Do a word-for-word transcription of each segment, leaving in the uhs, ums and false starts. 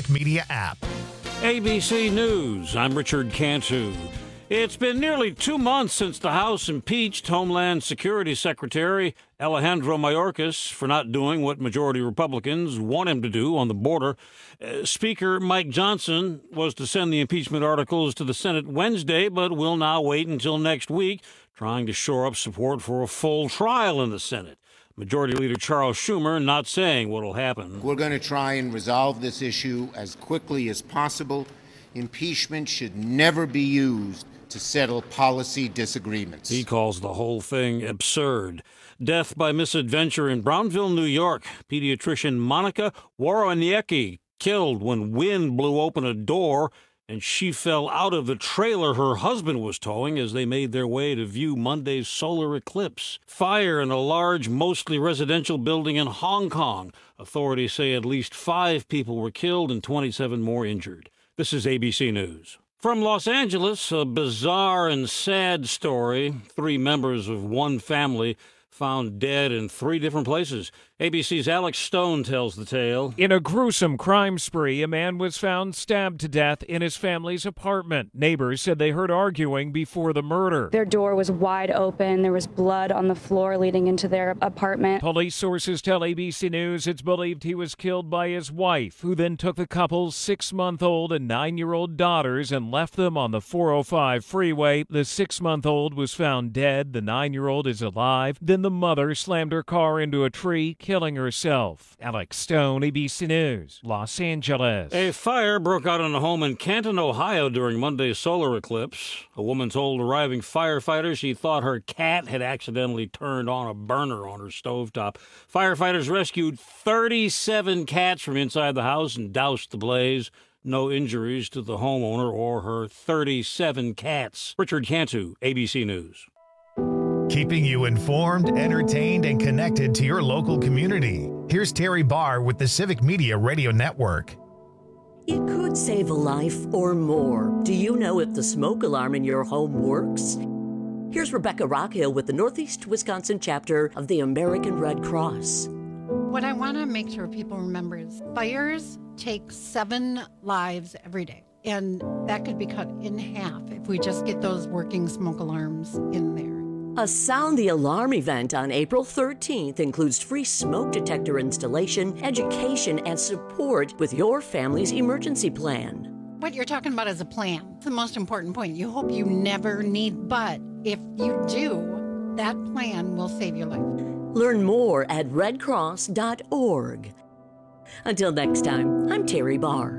Civic Media app. A B C News, I'm Richard Cantu. It's been nearly two months since the House impeached Homeland Security Secretary Alejandro Mayorkas for not doing what majority Republicans want him to do on the border. Uh, Speaker Mike Johnson was to send the impeachment articles to the Senate Wednesday, but will now wait until next week, trying to shore up support for a full trial in the Senate. Majority Leader Charles Schumer not saying what will happen. We're going to try and resolve this issue as quickly as possible. Impeachment should never be used to settle policy disagreements. He calls the whole thing absurd. Death by misadventure in Brownville, New York. Pediatrician Monica Woroniecki killed when wind blew open a door and she fell out of the trailer her husband was towing as they made their way to view Monday's solar eclipse. Fire in a large, mostly residential building in Hong Kong. Authorities say at least five people were killed and twenty-seven more injured. This is A B C News. From Los Angeles, a bizarre and sad story. Three members of one family found dead in three different places. A B C's Alex Stone tells the tale. In a gruesome crime spree, a man was found stabbed to death in his family's apartment. Neighbors said they heard arguing before the murder. Their door was wide open. There was blood on the floor leading into their apartment. Police sources tell A B C News it's believed he was killed by his wife, who then took the couple's six-month-old and nine-year-old daughters and left them on the four oh five freeway. The six-month-old was found dead. The nine-year-old is alive. Then the mother slammed her car into a tree, killing herself. Alex Stone, A B C News, Los Angeles. A fire broke out in a home in Canton, Ohio during Monday's solar eclipse. A woman told arriving firefighters she thought her cat had accidentally turned on a burner on her stovetop. Firefighters rescued thirty-seven cats from inside the house and doused the blaze. No injuries to the homeowner or her thirty-seven cats. Richard Cantu, A B C News. Keeping you informed, entertained, and connected to your local community. Here's Terry Barr with the Civic Media Radio Network. It could save a life or more. Do you know if the smoke alarm in your home works? Here's Rebecca Rockhill with the Northeast Wisconsin chapter of the American Red Cross. What I want to make sure people remember is fires take seven lives every day. And that could be cut in half if we just get those working smoke alarms in there. A Sound the Alarm event on April thirteenth includes free smoke detector installation, education, and support with your family's emergency plan. What you're talking about is a plan. It's the most important point. You hope you never need, but if you do, that plan will save your life. Learn more at red cross dot org. Until next time, I'm Terry Barr.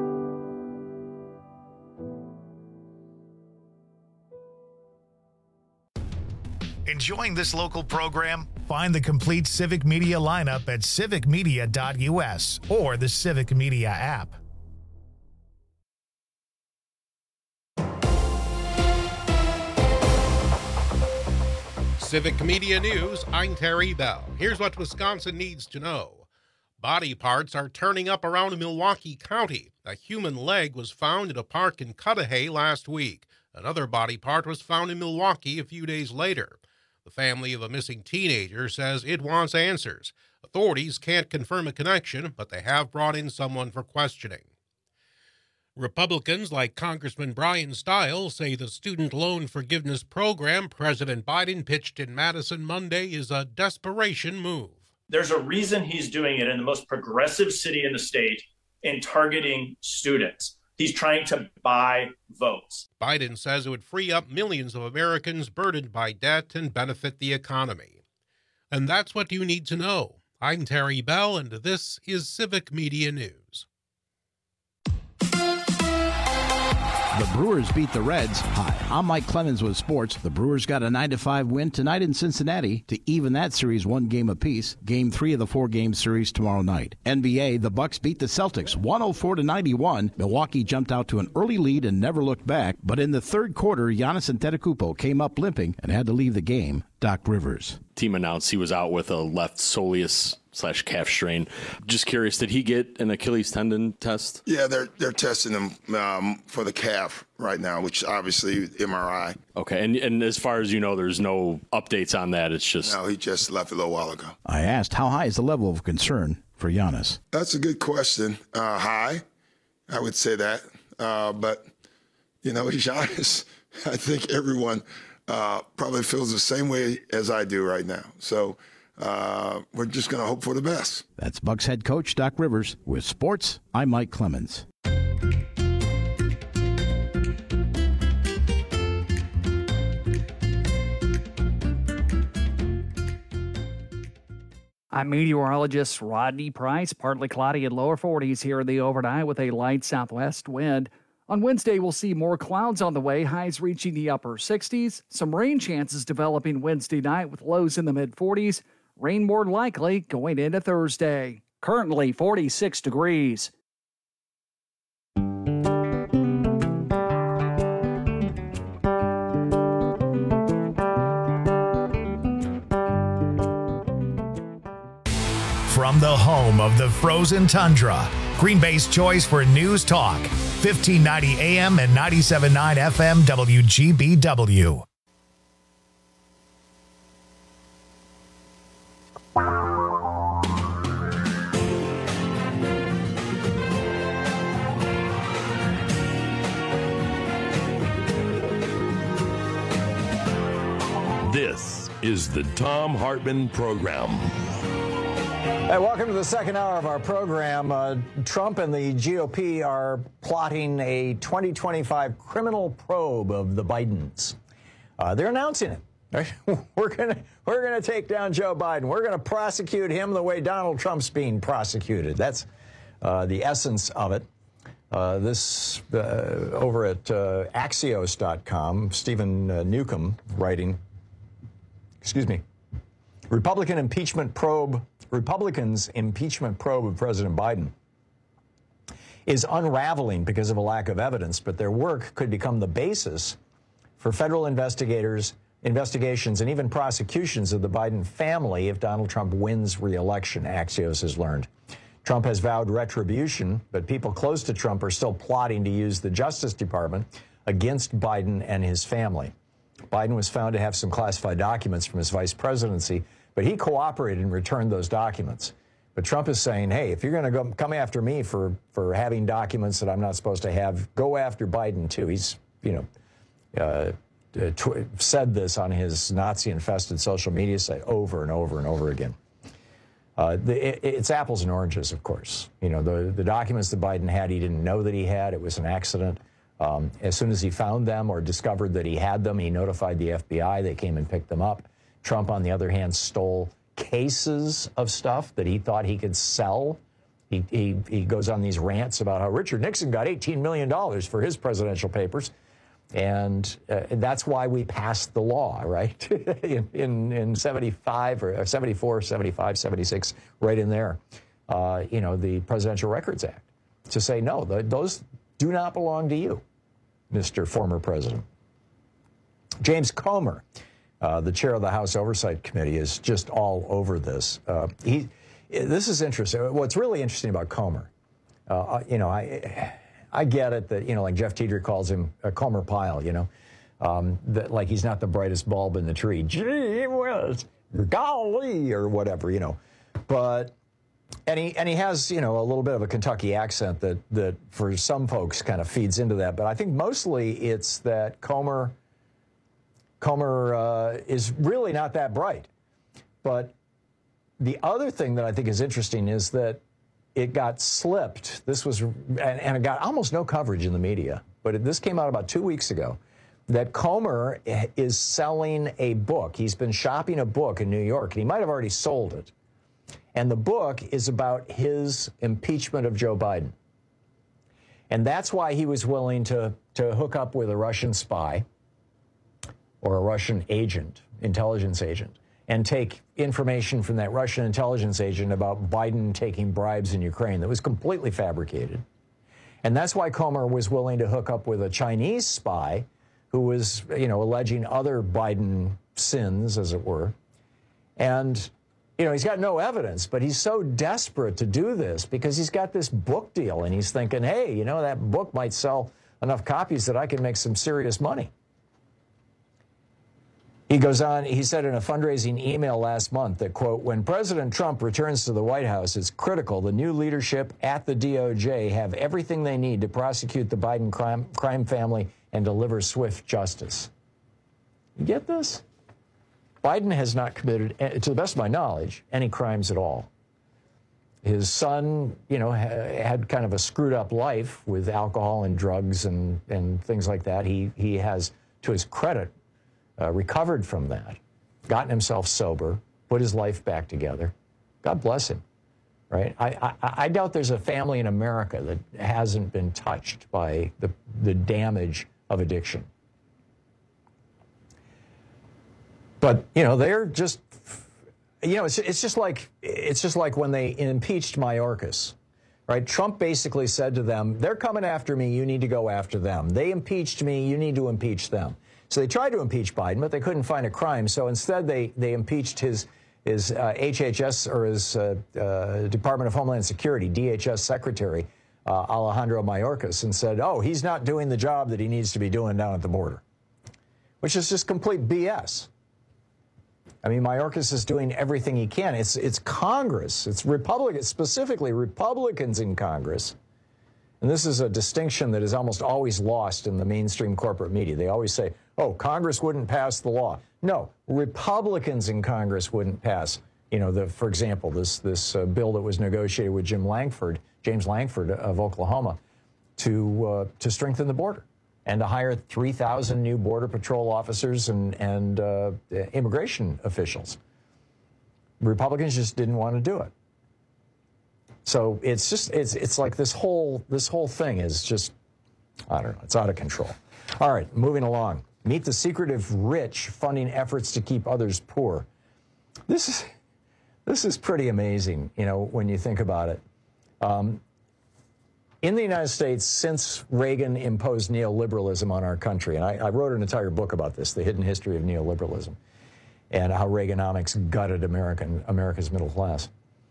Enjoying this local program? Find the complete Civic Media lineup at civic media dot u s or the Civic Media app. Civic Media News, I'm Terry Bell. Here's what Wisconsin needs to know. Body parts are turning up around Milwaukee County. A human leg was found at a park in Cudahy last week. Another body part was found in Milwaukee a few days later. The family of a missing teenager says it wants answers. Authorities can't confirm a connection, but they have brought in someone for questioning. Republicans like Congressman Brian Stiles say the student loan forgiveness program President Biden pitched in Madison Monday is a desperation move. There's a reason he's doing it in the most progressive city in the state in targeting students. He's trying to buy votes. Biden says it would free up millions of Americans burdened by debt and benefit the economy. And that's what you need to know. I'm Terry Bell, and this is Civic Media News. The Brewers beat the Reds. Hi, I'm Mike Clemens with sports. The Brewers got a nine to five win tonight in Cincinnati to even that series one game apiece. Game three of the four-game series tomorrow night. N B A, the Bucks beat the Celtics one oh four to ninety-one. Milwaukee jumped out to an early lead and never looked back. But in the third quarter, Giannis Antetokounmpo came up limping and had to leave the game. Doc Rivers. Team announced he was out with a left soleus slash calf strain. Just curious, did he get an Achilles tendon test? Yeah, they're they're testing him um, for the calf right now, which obviously M R I. Okay, and and as far as you know, there's no updates on that. It's just no, he just left a little while ago. I asked, how high is the level of concern for Giannis? That's a good question. Uh, high. I would say that. Uh, but, you know, he's honest. I think everyone uh, probably feels the same way as I do right now. So uh, we're just going to hope for the best. That's Bucs head coach Doc Rivers. With sports, I'm Mike Clemens. I'm meteorologist Rodney Price. Partly cloudy and lower forties here in the overnight with a light southwest wind. On Wednesday, we'll see more clouds on the way, highs reaching the upper sixties. Some rain chances developing Wednesday night with lows in the mid forties. Rain more likely going into Thursday. Currently forty-six degrees. From the home of the frozen tundra, Green Bay's choice for news talk, fifteen ninety A M and ninety-seven point nine F M W G B W. This is the Thom Hartmann Program. Hey, welcome to the second hour of our program. Uh, Trump and the G O P are plotting a twenty twenty-five criminal probe of the Bidens. Uh, they're announcing it. Right? We're gonna we're gonna take down Joe Biden. We're gonna prosecute him the way Donald Trump's being prosecuted. That's uh, the essence of it. Uh, this uh, over at uh, Axios dot com, Stephen uh, Newcomb writing. Excuse me. Republican impeachment probe. Republicans' impeachment probe of President Biden is unraveling because of a lack of evidence, but their work could become the basis for federal investigators, investigations, and even prosecutions of the Biden family if Donald Trump wins re-election, Axios has learned. Trump has vowed retribution, but people close to Trump are still plotting to use the Justice Department against Biden and his family. Biden was found to have some classified documents from his vice presidency, but he cooperated and returned those documents. But Trump is saying, hey, if you're going to go come after me for, for having documents that I'm not supposed to have, go after Biden, too. He's, you know, uh, tw- said this on his Nazi-infested social media site over and over and over again. Uh, the, it, it's apples and oranges, of course. You know, the, the documents that Biden had, he didn't know that he had. It was an accident. Um, as soon as he found them or discovered that he had them, he notified the F B I. They came and picked them up. Trump, on the other hand, stole cases of stuff that he thought he could sell. He, he, he goes on these rants about how Richard Nixon got eighteen million dollars for his presidential papers. And uh, that's why we passed the law, right? in, in, in seventy-five or seventy-four, seventy-five, seventy-six, right in there, uh, you know, the Presidential Records Act, to say, no, the, those do not belong to you, Mister Former President. James Comer, uh, the chair of the House Oversight Committee, is just all over this. Uh, he, this is interesting. What's really interesting about Comer, uh, you know, I, I get it that, you know, like Jeff Tiedrick calls him a Comer Pyle, you know, um, that like he's not the brightest bulb in the tree. Gee whiz, golly, or whatever, you know. But And he and he has, you know, a little bit of a Kentucky accent that that for some folks kind of feeds into that. But I think mostly it's that Comer Comer uh, is really not that bright. But the other thing that I think is interesting is that it got slipped. This was and, and it got almost no coverage in the media. But it, this came out about two weeks ago. That Comer is selling a book. He's been shopping a book in New York, and he might have already sold it. And the book is about his impeachment of Joe Biden. And that's why he was willing to, to hook up with a Russian spy or a Russian agent, intelligence agent, and take information from that Russian intelligence agent about Biden taking bribes in Ukraine that was completely fabricated. And that's why Comer was willing to hook up with a Chinese spy who was, you know, alleging other Biden sins, as it were. And you know, he's got no evidence, but he's so desperate to do this because he's got this book deal, and he's thinking, hey, you know, that book might sell enough copies that I can make some serious money. He goes on, he said in a fundraising email last month that, quote, when President Trump returns to the White House, it's critical the new leadership at the D O J have everything they need to prosecute the Biden crime, crime family and deliver swift justice. You get this? Biden has not committed, to the best of my knowledge, any crimes at all. His son, you know, had kind of a screwed up life with alcohol and drugs and, and things like that. He, he has, to his credit, Uh, recovered from that, gotten himself sober, put his life back together. God bless him, right? I, I, I doubt there's a family in America that hasn't been touched by the, the damage of addiction. But, you know, they're just, you know, it's, it's just like, it's just like when they impeached Mayorkas, right? Trump basically said to them, they're coming after me, you need to go after them. They impeached me, you need to impeach them. So they tried to impeach Biden, but they couldn't find a crime. So instead, they they impeached his his uh, H H S or his uh, uh, Department of Homeland Security D H S Secretary uh, Alejandro Mayorkas and said, "Oh, he's not doing the job that he needs to be doing down at the border," which is just complete B S. I mean, Mayorkas is doing everything he can. It's it's Congress. It's Republicans, specifically Republicans in Congress. And this is a distinction that is almost always lost in the mainstream corporate media. They always say, oh, Congress wouldn't pass the law. No, Republicans in Congress wouldn't pass, you know, the, for example, this, this uh, bill that was negotiated with Jim Langford, James Langford of Oklahoma, to, uh, to strengthen the border and to hire three thousand new Border Patrol officers and, and uh, immigration officials. Republicans just didn't want to do it. So it's just, it's it's like this whole, this whole thing is just, I don't know, it's out of control. All right, moving along. Meet the secretive rich funding efforts to keep others poor. This is, this is pretty amazing, you know, when you think about it. Um, in the United States, since Reagan imposed neoliberalism on our country, and I, I wrote an entire book about this, The Hidden History of Neoliberalism, and how Reaganomics gutted American, America's middle class.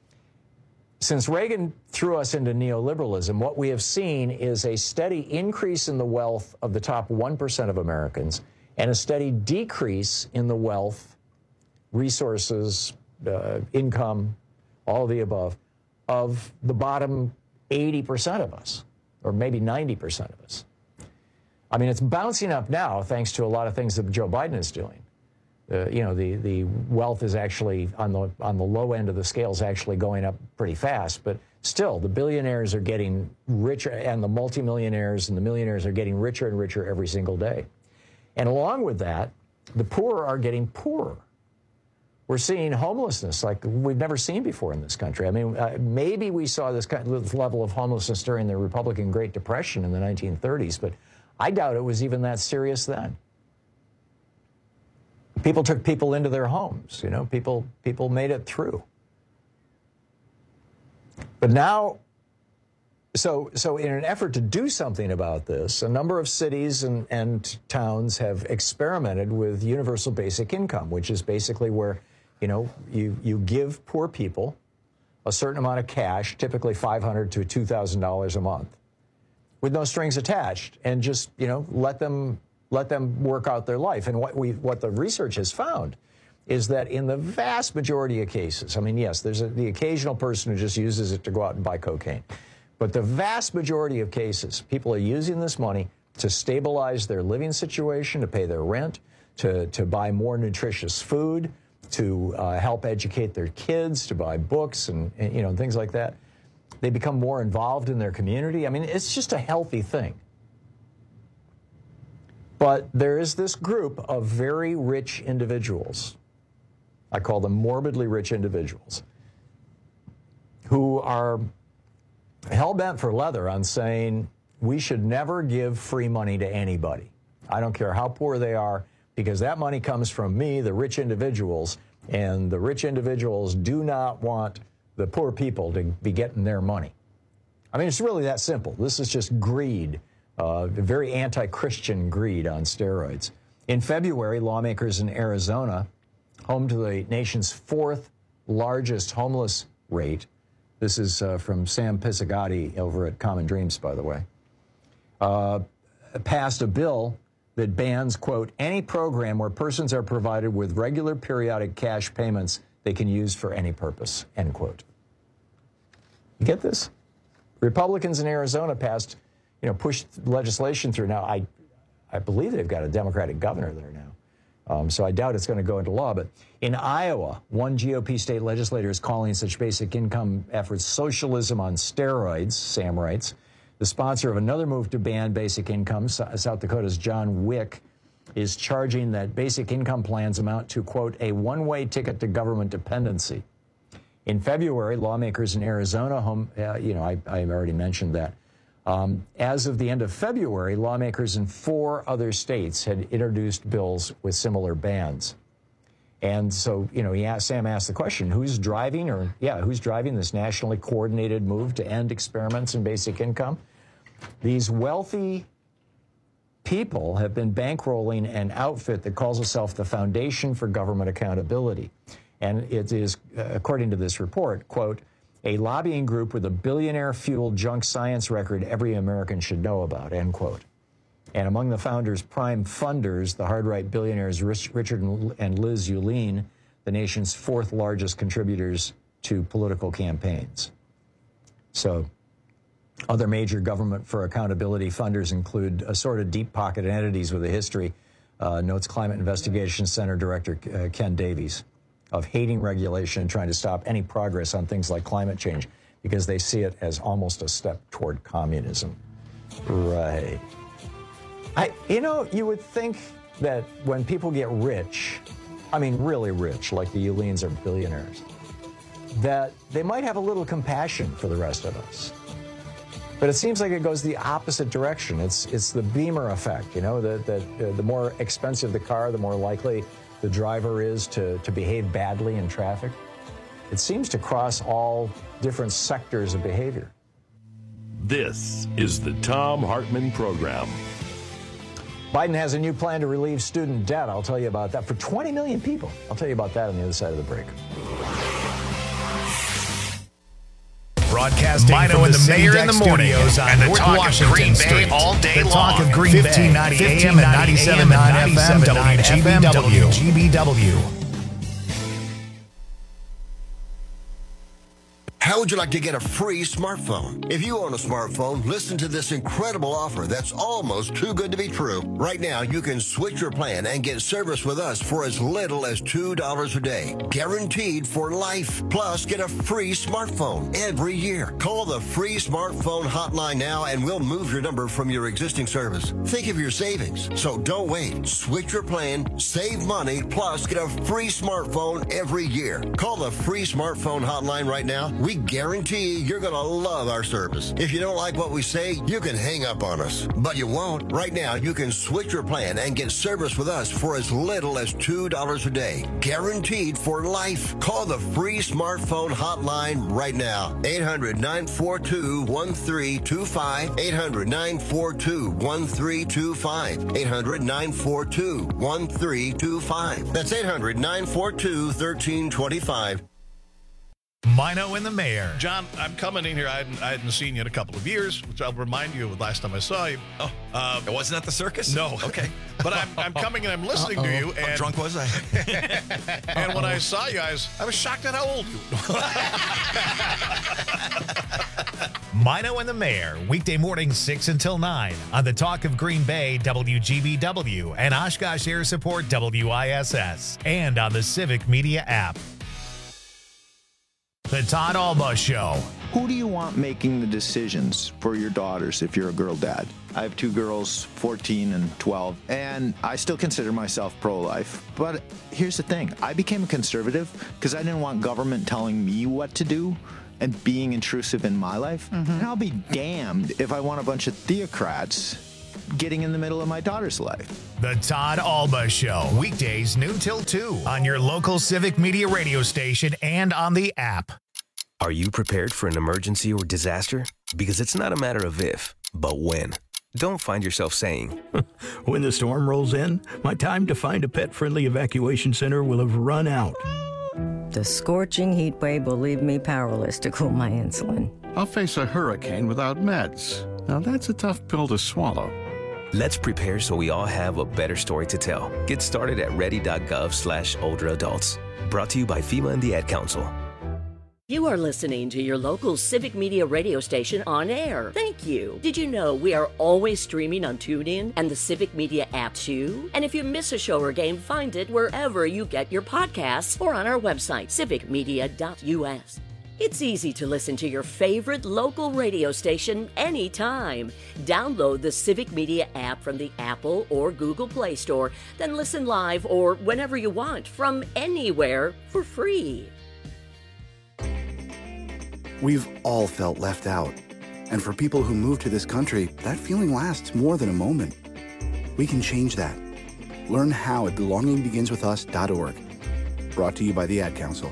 Since Reagan threw us into neoliberalism, what we have seen is a steady increase in the wealth of the top one percent of Americans and a steady decrease in the wealth, resources, uh, income, all of the above, of the bottom eighty percent of us, or maybe ninety percent of us. I mean, it's bouncing up now thanks to a lot of things that Joe Biden is doing. Uh, you know, the, the wealth is actually on the on the low end of the scale is actually going up pretty fast. But still, the billionaires are getting richer and the multimillionaires and the millionaires are getting richer and richer every single day. And along with that, the poor are getting poorer. We're seeing homelessness like we've never seen before in this country. I mean, uh, maybe we saw this kind of level of homelessness during the Republican Great Depression in the nineteen thirties, but I doubt it was even that serious then. People took people into their homes, you know, people people made it through. But now, so so in an effort to do something about this, a number of cities and, and towns have experimented with universal basic income, which is basically where, you know, you, you give poor people a certain amount of cash, typically five hundred to two thousand dollars a month, with no strings attached, and just, you know, let them let them work out their life. And what we what the research has found is that in the vast majority of cases, I mean, yes, there's a, the occasional person who just uses it to go out and buy cocaine, but the vast majority of cases, people are using this money to stabilize their living situation, to pay their rent, to, to buy more nutritious food, to uh, help educate their kids, to buy books and, and, you know, things like that. They become more involved in their community. I mean, it's just a healthy thing. But there is this group of very rich individuals, I call them morbidly rich individuals, who are hell-bent for leather on saying we should never give free money to anybody. I don't care how poor they are, because that money comes from me, the rich individuals, and the rich individuals do not want the poor people to be getting their money. I mean, it's really that simple. This is just greed. Uh, very anti-Christian greed on steroids. In February, lawmakers in Arizona, home to the nation's fourth largest homeless rate, this is uh, from Sam Pisagatti over at Common Dreams, by the way, uh, passed a bill that bans, quote, any program where persons are provided with regular periodic cash payments they can use for any purpose, end quote. You get this? Republicans in Arizona passed, you know, pushed legislation through. Now, I, I believe they've got a Democratic governor there now. Um, so I doubt it's going to go into law. But in Iowa, one G O P state legislator is calling such basic income efforts socialism on steroids, Sam writes. The sponsor of another move to ban basic income, South Dakota's John Wick, is charging that basic income plans amount to, quote, a one-way ticket to government dependency. In February, lawmakers in Arizona, home, uh, you know, I, I already mentioned that. Um, as of the end of February, lawmakers in four other states had introduced bills with similar bans. And so, you know, he asked, Sam asked the question, who's driving or, yeah, who's driving this nationally coordinated move to end experiments in basic income? These wealthy people have been bankrolling an outfit that calls itself the Foundation for Government Accountability. And it is, uh, according to this report, quote, a lobbying group with a billionaire-fueled junk science record every American should know about, end quote. And among the founders' prime funders, the hard-right billionaires Richard and Liz Uline, the nation's fourth largest contributors to political campaigns. So other major government for accountability funders include assorted deep-pocketed entities with a history, uh, notes Climate Investigation Center Director uh, Ken Davies, of hating regulation and trying to stop any progress on things like climate change because they see it as almost a step toward communism. Right. I, you know, you would think that when people get rich, I mean really rich, like the Ulines are billionaires, that they might have a little compassion for the rest of us. But it seems like it goes the opposite direction. It's it's the Beamer effect, you know, that the, the, the more expensive the car, the more likely the driver is to, to behave badly in traffic. It seems to cross all different sectors of behavior. This is the Thom Hartmann Program. Biden has a new plan to relieve student debt. I'll tell you about that for twenty million people. I'll tell you about that on the other side of the break. Broadcasting Mino and the Mayor in the morning and the talk Washington of Green Bay Street. All day the long. The talk of Green Bay. fifteen ninety A M and ninety-seven point nine F M W G B W. How would you like to get a free smartphone? If you own a smartphone, listen to this incredible offer that's almost too good to be true. Right now, you can switch your plan and get service with us for as little as two dollars a day. Guaranteed for life. Plus, get a free smartphone every year. Call the free smartphone hotline now and we'll move your number from your existing service. Think of your savings. So don't wait. Switch your plan, save money, plus get a free smartphone every year. Call the free smartphone hotline right now. We guarantee you're going to love our service. If you don't like what we say, you can hang up on us. But you won't. Right now, you can switch your plan and get service with us for as little as two dollars a day. Guaranteed for life. Call the free smartphone hotline right now. eight hundred, nine four two, one three two five. eight hundred, nine four two, one three two five. eight hundred, nine four two, one three two five. That's eight hundred, nine four two, one three two five. Mino and the Mayor. John, I'm coming in here. I hadn't, I hadn't seen you in a couple of years, which I'll remind you of the last time I saw you. Oh, uh, it wasn't at the circus? No. Okay. But I'm, I'm coming and I'm listening Uh-oh. to you. And, how drunk was I? And when I saw you guys, I was shocked at how old you were. Mino and the Mayor, weekday mornings six until nine on the Talk of Green Bay, W G B W, and Oshkosh Air Support, W I S S, and on the Civic Media app. The Todd Alba Show. Who do you want making the decisions for your daughters if you're a girl dad? I have two girls, fourteen and twelve, and I still consider myself pro-life. But here's the thing. I became a conservative because I didn't want government telling me what to do and being intrusive in my life. Mm-hmm. And I'll be damned if I want a bunch of theocrats getting in the middle of my daughter's life. The Todd Alba Show, weekdays noon till two on your local Civic Media radio station and on the app. Are you prepared for an emergency or disaster? Because it's not a matter of if, but when. Don't find yourself saying, when the storm rolls in, my time to find a pet-friendly evacuation center will have run out. The scorching heat wave will leave me powerless to cool my insulin. I'll face a hurricane without meds. Now that's a tough pill to swallow. Let's prepare so we all have a better story to tell. Get started at ready.gov slash older adults. Brought to you by FEMA and the Ad Council. You are listening to your local Civic Media radio station on air. Thank you. Did you know we are always streaming on TuneIn and the Civic Media app too? And if you miss a show or game, find it wherever you get your podcasts or on our website, civic media dot u s. It's easy to listen to your favorite local radio station anytime. Download the Civic Media app from the Apple or Google Play Store, then listen live or whenever you want from anywhere for free. We've all felt left out. And for people who move to this country, that feeling lasts more than a moment. We can change that. Learn how at belonging begins with us dot org. Brought to you by the Ad Council.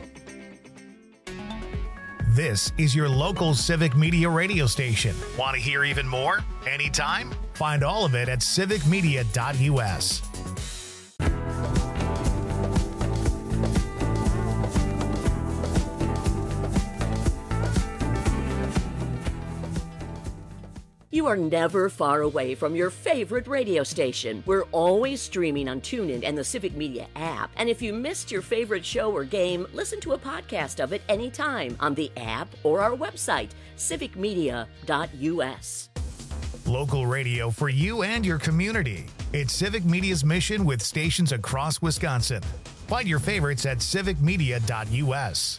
This is your local Civic Media radio station. Want to hear even more? Anytime? Find all of it at civic media dot u s. You are never far away from your favorite radio station. We're always streaming on TuneIn and the Civic Media app. And if you missed your favorite show or game, listen to a podcast of it anytime on the app or our website, civic media dot u s. Local radio for you and your community. It's Civic Media's mission with stations across Wisconsin. Find your favorites at civic media dot u s.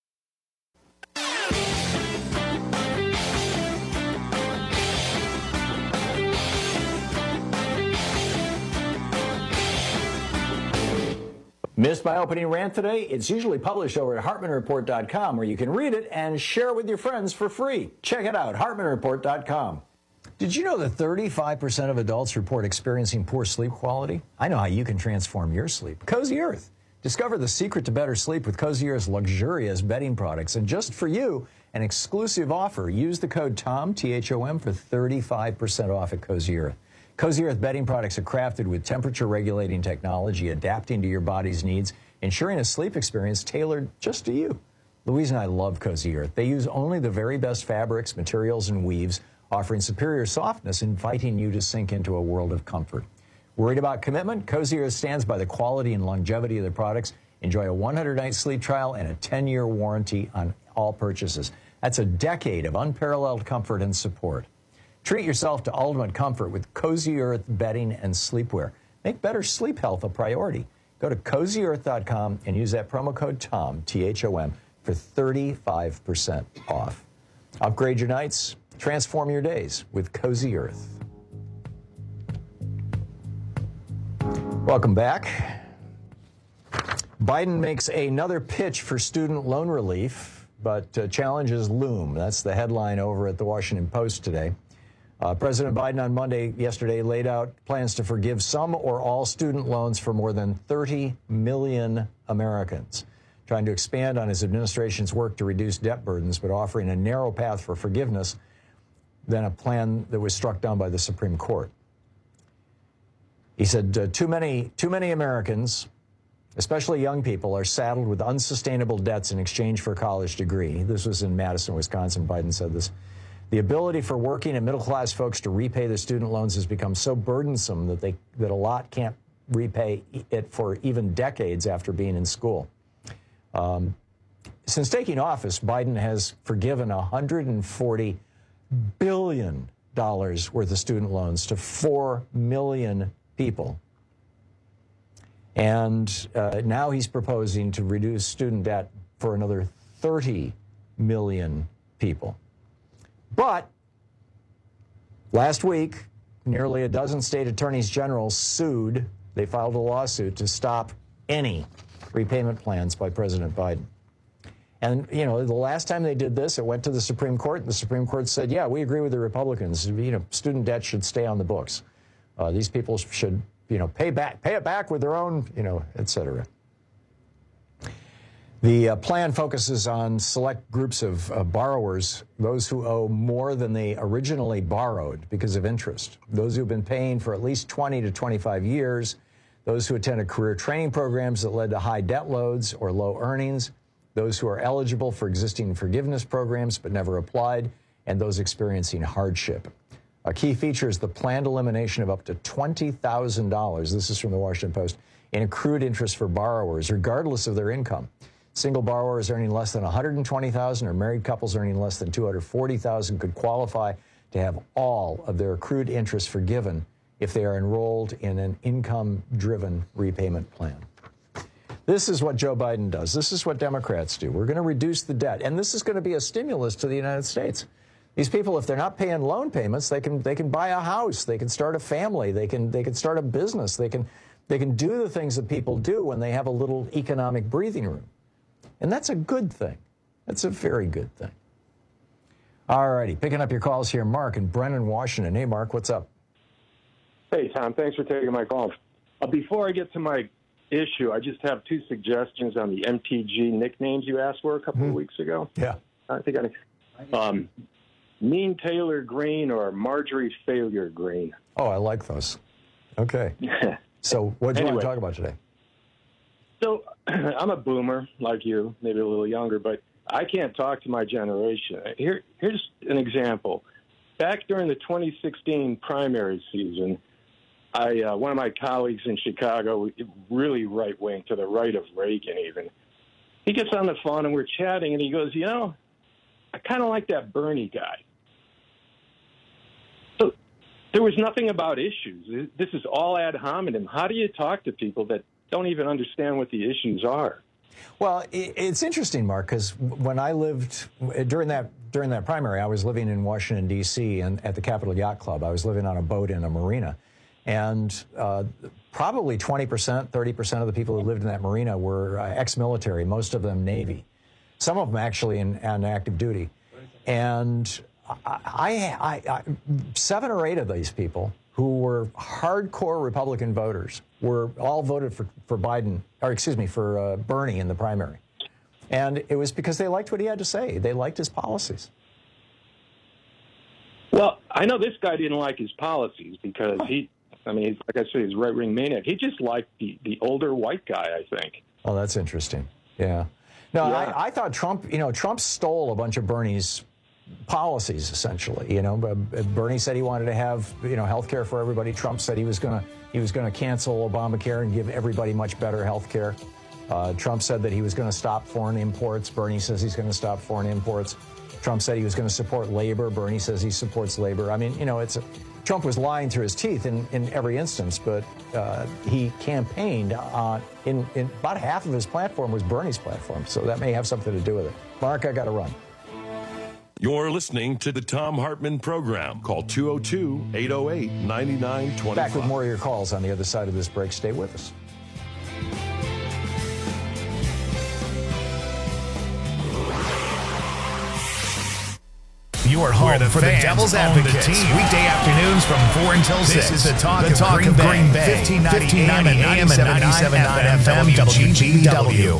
Missed my opening rant today? It's usually published over at hartman report dot com, where you can read it and share it with your friends for free. Check it out, hartman report dot com. Did you know that thirty-five percent of adults report experiencing poor sleep quality? I know how you can transform your sleep. Cozy Earth. Discover the secret to better sleep with Cozy Earth's luxurious bedding products. And just for you, an exclusive offer. Use the code TOM, T H O M, for thirty-five percent off at Cozy Earth. Cozy Earth bedding products are crafted with temperature-regulating technology, adapting to your body's needs, ensuring a sleep experience tailored just to you. Louise and I love Cozy Earth. They use only the very best fabrics, materials, and weaves, offering superior softness, inviting you to sink into a world of comfort. Worried about commitment? Cozy Earth stands by the quality and longevity of their products. Enjoy a one hundred night sleep trial and a ten year warranty on all purchases. That's a decade of unparalleled comfort and support. Treat yourself to ultimate comfort with Cozy Earth bedding and sleepwear. Make better sleep health a priority. Go to cozy earth dot com and use that promo code TOM, T H O M, for thirty-five percent off. Upgrade your nights, transform your days with Cozy Earth. Welcome back. Biden makes another pitch for student loan relief, but uh, challenges loom. That's the headline over at the Washington Post today. Uh, President Biden on Monday, yesterday, laid out plans to forgive some or all student loans for more than thirty million Americans, trying to expand on his administration's work to reduce debt burdens, but offering a narrow path for forgiveness than a plan that was struck down by the Supreme Court. He said, uh, too many, too many Americans, especially young people, are saddled with unsustainable debts in exchange for a college degree. This was in Madison, Wisconsin. Biden said this. The ability for working and middle-class folks to repay their student loans has become so burdensome that they that a lot can't repay it for even decades after being in school. Um, since taking office, Biden has forgiven one hundred forty billion dollars worth of student loans to four million people. And uh, now he's proposing to reduce student debt for another thirty million people. But last week, nearly a dozen state attorneys general sued. They filed a lawsuit to stop any repayment plans by President Biden. And, you know, the last time they did this, it went to the Supreme Court. And the Supreme Court said, yeah, we agree with the Republicans. You know, student debt should stay on the books. Uh, these people should, you know, pay back, pay it back with their own, you know, et cetera. The uh, plan focuses on select groups of uh, borrowers, those who owe more than they originally borrowed because of interest, those who have been paying for at least twenty to twenty-five years, those who attended career training programs that led to high debt loads or low earnings, those who are eligible for existing forgiveness programs but never applied, and those experiencing hardship. A key feature is the planned elimination of up to twenty thousand dollars, this is from the Washington Post, in accrued interest for borrowers, regardless of their income. Single borrowers earning less than one hundred twenty thousand dollars or married couples earning less than two hundred forty thousand dollars could qualify to have all of their accrued interest forgiven if they are enrolled in an income-driven repayment plan. This is what Joe Biden does. This is what Democrats do. We're going to reduce the debt, and this is going to be a stimulus to the United States. These people, if they're not paying loan payments, they can they can buy a house, they can start a family, they can they can start a business, they can they can do the things that people do when they have a little economic breathing room. And that's a good thing. That's a very good thing. All righty, picking up your calls here, Mark in Brennan, Washington. Hey, Mark, what's up? Hey, Tom, thanks for taking my call. Uh, before I get to my issue, I just have two suggestions on the M T G nicknames you asked for a couple mm-hmm. of weeks ago. Yeah. I think I um, Mean Taylor Green or Marjorie Failure Green. Oh, I like those. Okay. So what do you anyway, want to talk about today? So I'm a boomer like you, maybe a little younger, but I can't talk to my generation. Here, here's an example. Back during the twenty sixteen primary season, I uh, one of my colleagues in Chicago, really right-wing, to the right of Reagan even, he gets on the phone and we're chatting and he goes, you know, I kind of like that Bernie guy. So there was nothing about issues. This is all ad hominem. How do you talk to people that don't even understand what the issues are? Well, it's interesting, Mark, because when I lived during that during that primary, I was living in Washington, D C, and at the Capitol Yacht Club. I was living on a boat in a marina. And uh, probably twenty percent, thirty percent of the people who lived in that marina were uh, ex-military, most of them Navy, some of them actually in, on active duty. And I, I, I, seven or eight of these people who were hardcore Republican voters were all voted for, for Biden, or excuse me, for uh, Bernie in the primary. And it was because they liked what he had to say. They liked his policies. Well, I know this guy didn't like his policies because he, I mean, like I said, he's right-wing maniac. He just liked the, the older white guy, I think. Oh, that's interesting. Yeah. No, yeah. I, I thought Trump, you know, Trump stole a bunch of Bernie's policies, essentially. You know, Bernie said he wanted to have, you know, health care for everybody. Trump said he was going to he was going to cancel Obamacare and give everybody much better health care. Uh, Trump said that he was going to stop foreign imports. Bernie says he's going to stop foreign imports. Trump said he was going to support labor. Bernie says he supports labor. I mean, you know, it's a, Trump was lying through his teeth in, in every instance, but uh, he campaigned on, in, in about half of his platform was Bernie's platform, so that may have something to do with it. Mark, I got to run. You're listening to the Thom Hartmann Program. Call two oh two, eight oh eight, nine nine two five. Back with more of your calls on the other side of this break. Stay with us. You are home the for the Devil's Advocates. Weekday afternoons from four until six. This is the talk, the talk of Green Bay. fifteen ninety A M and ninety-seven point nine F M W G B W.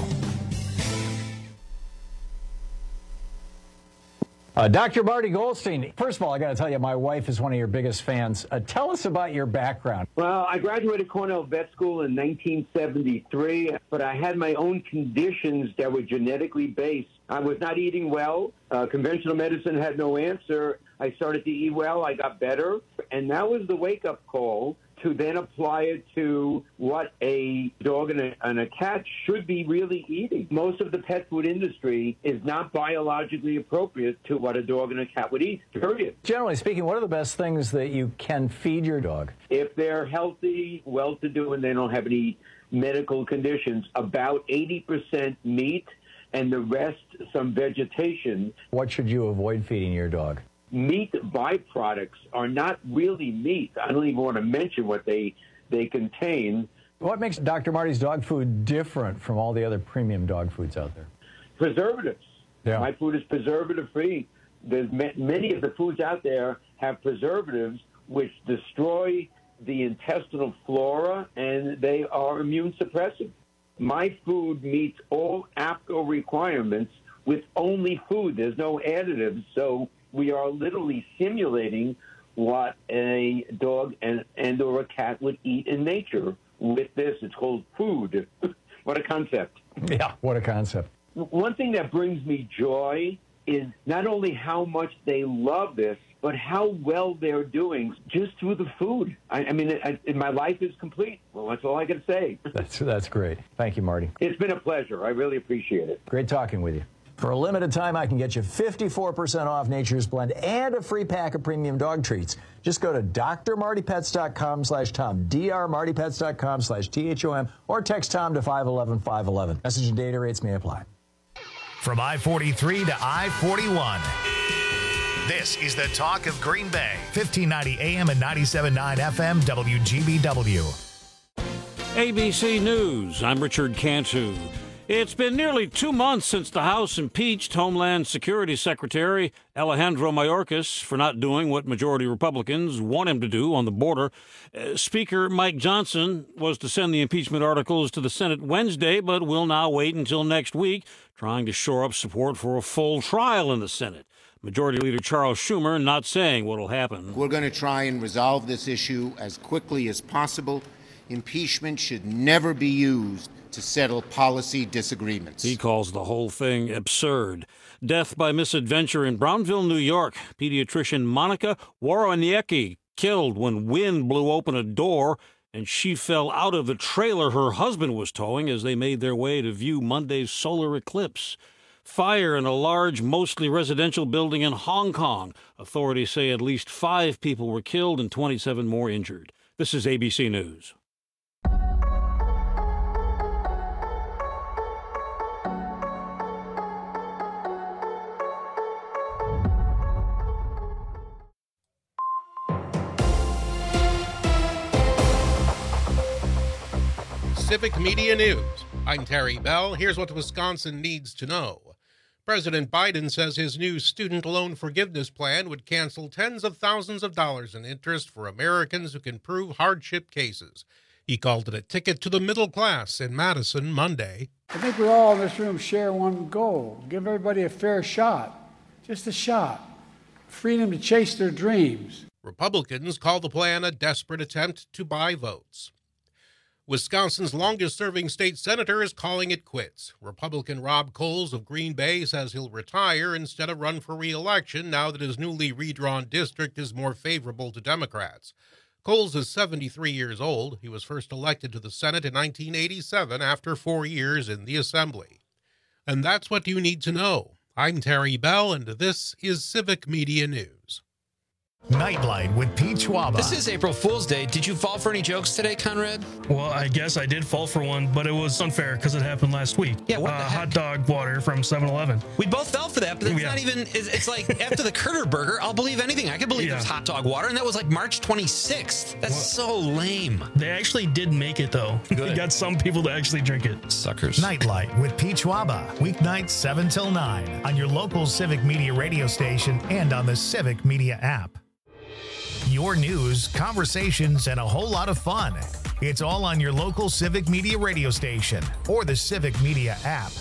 Uh, Doctor Marty Goldstein, first of all, I got to tell you, my wife is one of your biggest fans. Uh, tell us about your background. Well, I graduated Cornell Vet School in nineteen seventy-three, but I had my own conditions that were genetically based. I was not eating well. Uh, conventional medicine had no answer. I started to eat well. I got better. And that was the wake-up call to then apply it to what a dog and a, and a cat should be really eating. Most of the pet food industry is not biologically appropriate to what a dog and a cat would eat, period. Generally speaking, what are the best things that you can feed your dog? If they're healthy, well-to-do, and they don't have any medical conditions, about eighty percent meat and the rest some vegetation. What should you avoid feeding your dog? Meat byproducts are not really meat. I don't even want to mention what they they contain. What makes Doctor Marty's dog food different from all the other premium dog foods out there? Preservatives. Yeah. My food is preservative-free. There's ma- many of the foods out there have preservatives which destroy the intestinal flora, and they are immune suppressive. My food meets all A P C O requirements with only food. There's no additives, so we are literally simulating what a dog and, and or a cat would eat in nature with this. It's called food. What a concept. Yeah, what a concept. One thing that brings me joy is not only how much they love this, but how well they're doing just through the food. I, I mean, I, I, my life is complete. Well, that's all I can say. That's, that's great. Thank you, Marty. It's been a pleasure. I really appreciate it. Great talking with you. For a limited time, I can get you fifty-four percent off Nature's Blend and a free pack of premium dog treats. Just go to d r marty pets dot com slash Tom, d r marty pets dot com slash T H O M, or text Tom to five one one five one one. Message and data rates may apply. From I forty-three to I forty-one, this is the talk of Green Bay, fifteen ninety A M and ninety-seven point nine F M, W G B W. A B C News, I'm Richard Cantu. It's been nearly two months since the House impeached Homeland Security Secretary Alejandro Mayorkas for not doing what majority Republicans want him to do on the border. Uh, Speaker Mike Johnson was to send the impeachment articles to the Senate Wednesday, but will now wait until next week, trying to shore up support for a full trial in the Senate. Majority Leader Charles Schumer not saying what will happen. We're going to try and resolve this issue as quickly as possible. Impeachment should never be used to settle policy disagreements. He calls the whole thing absurd. Death by misadventure in Brownville, New York. Pediatrician Monica Woroniecki killed when wind blew open a door and she fell out of the trailer her husband was towing as they made their way to view Monday's solar eclipse. Fire in a large, mostly residential building in Hong Kong. Authorities say at least five people were killed and twenty-seven more injured. This is A B C News. Civic Media News. I'm Terry Bell. Here's what Wisconsin needs to know. President Biden says his new student loan forgiveness plan would cancel tens of thousands of dollars in interest for Americans who can prove hardship cases. He called it a ticket to the middle class in Madison Monday. I think we all in this room share one goal. Give everybody a fair shot. Just a shot. Freedom to chase their dreams. Republicans call the plan a desperate attempt to buy votes. Wisconsin's longest-serving state senator is calling it quits. Republican Rob Coles of Green Bay says he'll retire instead of run for re-election now that his newly redrawn district is more favorable to Democrats. Coles is seventy-three years old. He was first elected to the Senate in nineteen eighty-seven after four years in the Assembly. And that's what you need to know. I'm Terry Bell, and this is Civic Media News. Nightlight with Pete Schwaba. This is April Fool's Day. Did you fall for any jokes today, Conrad? Well, I guess I did fall for one, but it was unfair because it happened last week. Yeah, what uh, the heck? Hot dog water from seven eleven. We both fell for that, but it's yeah. not even, it's, it's like after the Critter Burger, I'll believe anything. I can believe yeah. there's hot dog water, and that was like March twenty-sixth. That's well, so lame. They actually did make it, though. They got some people to actually drink it. Suckers. Nightlight with Pete Schwaba. Weeknights seven till nine on your local Civic Media radio station and on the Civic Media app. Your news, conversations, and a whole lot of fun. It's all on your local Civic Media radio station or the Civic Media app.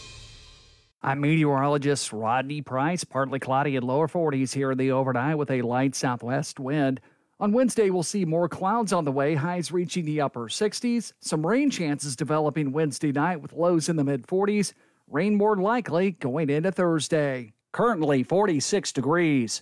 I'm meteorologist Rodney Price. Partly cloudy in lower forties here in the overnight with a light southwest wind. On Wednesday, we'll see more clouds on the way, highs reaching the upper sixties. Some rain chances developing Wednesday night with lows in the mid forties. Rain more likely going into Thursday. Currently forty-six degrees.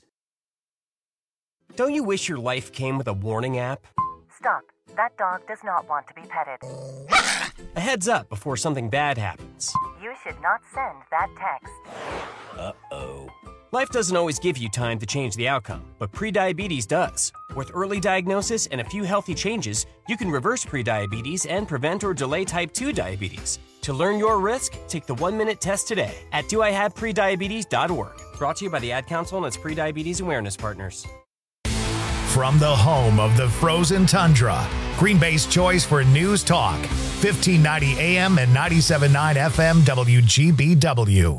Don't you wish your life came with a warning app? Stop. That dog does not want to be petted. A heads up before something bad happens. You should not send that text. Uh-oh. Life doesn't always give you time to change the outcome, but prediabetes does. With early diagnosis and a few healthy changes, you can reverse prediabetes and prevent or delay type two diabetes. To learn your risk, take the one-minute test today at do I have prediabetes dot org. Brought to you by the Ad Council and its Prediabetes Awareness Partners. From the home of the frozen tundra, Green Bay's choice for news talk, fifteen ninety A M and ninety-seven point nine F M W G B W.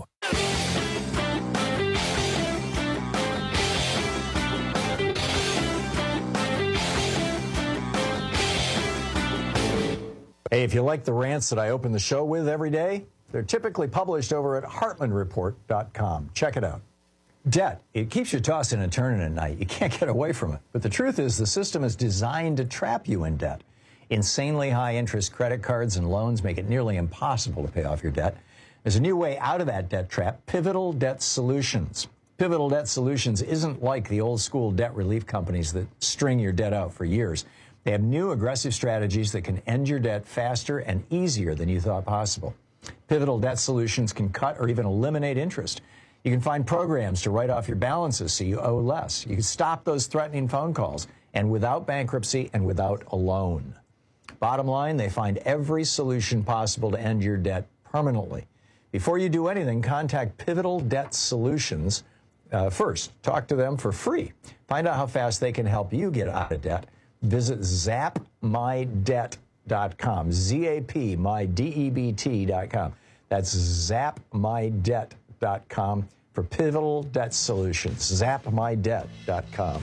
Hey, if you like the rants that I open the show with every day, they're typically published over at Hartman Report dot com. Check it out. Debt, it keeps you tossing and turning at night. You can't get away from it. But the truth is the system is designed to trap you in debt. Insanely high interest credit cards and loans make it nearly impossible to pay off your debt. There's a new way out of that debt trap, Pivotal Debt Solutions. Pivotal Debt Solutions isn't like the old school debt relief companies that string your debt out for years. They have new aggressive strategies that can end your debt faster and easier than you thought possible. Pivotal Debt Solutions can cut or even eliminate interest. You can find programs to write off your balances so you owe less. You can stop those threatening phone calls, and without bankruptcy and without a loan. Bottom line, they find every solution possible to end your debt permanently. Before you do anything, contact Pivotal Debt Solutions uh, first. Talk to them for free. Find out how fast they can help you get out of debt. Visit zap my debt dot com, Z A P, my D E B T dot com. That's zap my debt dot com for Pivotal Debt Solutions, zap my debt dot com.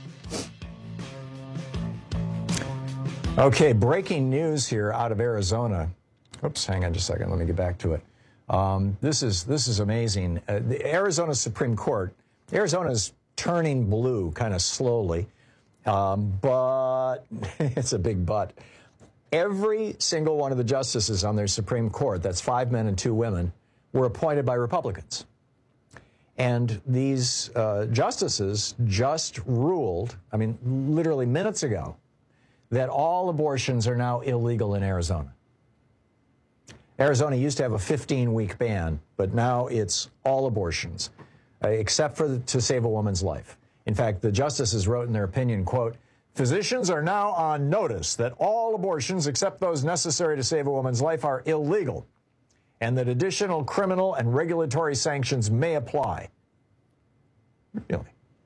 Okay, breaking news here out of Arizona. Oops, hang on just a second. Let me get back to it. Um, this is this is amazing. Uh, the Arizona Supreme Court, Arizona's turning blue kind of slowly, um, but it's a big but. Every single one of the justices on their Supreme Court, that's five men and two women, were appointed by Republicans. And these uh, justices just ruled, I mean, literally minutes ago, that all abortions are now illegal in Arizona. Arizona used to have a fifteen-week ban, but now it's all abortions, uh, except for the, to save a woman's life. In fact, the justices wrote in their opinion, quote, physicians are now on notice that all abortions, except those necessary to save a woman's life, are illegal, and that additional criminal and regulatory sanctions may apply. Really?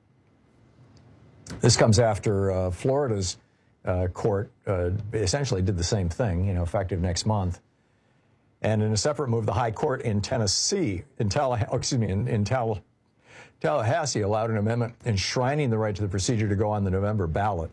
This comes after uh, Florida's uh, court uh, essentially did the same thing, you know, effective next month. And in a separate move, the High Court in Tennessee, in, Tallaha- oh, excuse me, in, in Tal- Tallahassee, allowed an amendment enshrining the right to the procedure to go on the November ballot.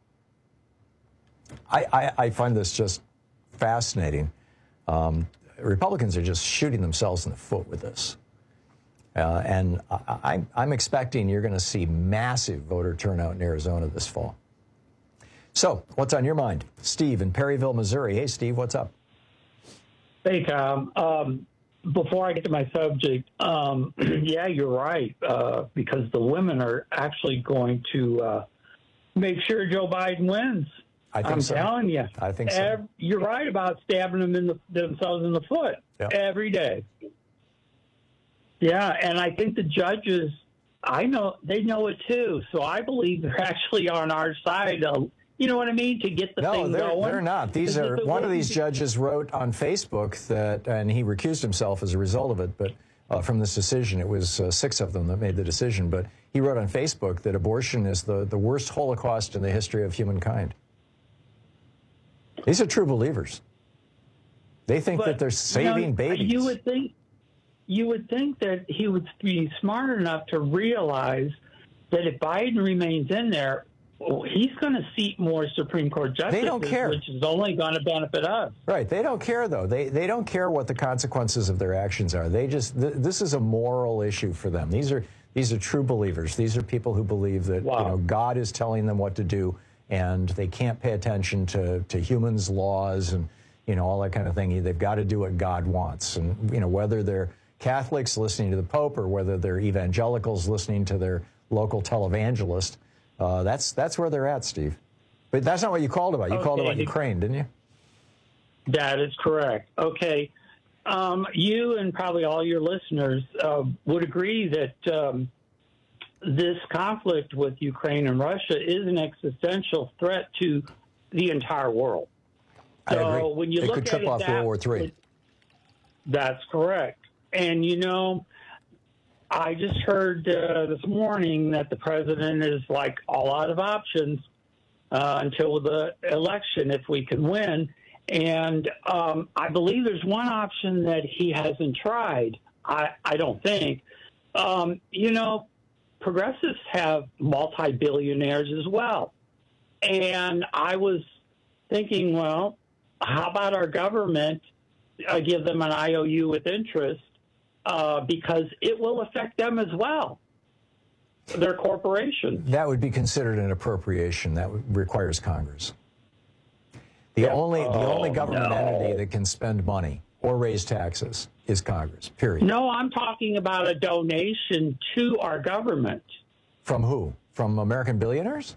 I, I, I find this just fascinating. Um, Republicans are just shooting themselves in the foot with this. Uh, and I, I, I'm expecting you're going to see massive voter turnout in Arizona this fall. So, what's on your mind? Steve in Perryville, Missouri. Hey, Steve, what's up? Hey, Tom. Um, before I get to my subject, um, yeah, you're right, uh, because the women are actually going to uh, make sure Joe Biden wins. I think I'm so. telling you. I think so. Every, you're right about stabbing them in the, themselves in the foot yep. every day. Yeah, and I think the judges, I know, they know it too. So I believe they're actually on our side. Of, you know what I mean? To get the no, thing they're, going. they're not. These are one of these judges wrote on Facebook that, and he recused himself as a result of it, but uh, from this decision, it was uh, six of them that made the decision. But he wrote on Facebook that abortion is the, the worst Holocaust in the history of humankind. These are true believers. They think But, that they're saving you know, babies. You would think, you would think that he would be smart enough to realize that if Biden remains in there, he's going to seat more Supreme Court justices, They don't care. which is only going to benefit us. Right. They don't care, though. They they don't care what the consequences of their actions are. They just th- this is a moral issue for them. These are these are true believers. These are people who believe that Wow. you know God is telling them what to do, and they can't pay attention to to humans' laws and you know all that kind of thing. They've got to do what God wants, and you know whether they're Catholics listening to the Pope or whether they're evangelicals listening to their local televangelist. Uh, that's that's where they're at, Steve. But that's not what you called about. You Okay. called about Ukraine, didn't you? That is correct. Okay. Um, you and probably all your listeners uh, would agree that um, this conflict with Ukraine and Russia is an existential threat to the entire world. I So agree. when you it look could at trip it off that, World War Three. it- that's correct. And, you know, I just heard uh, this morning that the president is like all out of options uh, until the election if we can win. And um, I believe there's one option that he hasn't tried. I, I don't think. Um, you know, progressives have multi-billionaires as well. And I was thinking, well, how about our government uh, give them an I O U with interest uh, because it will affect them as well, their corporations. That would be considered an appropriation. That would, requires Congress. The only the Oh, only government no. entity that can spend money or raise taxes is Congress, period. No, I'm talking about a donation to our government. From who? From American billionaires?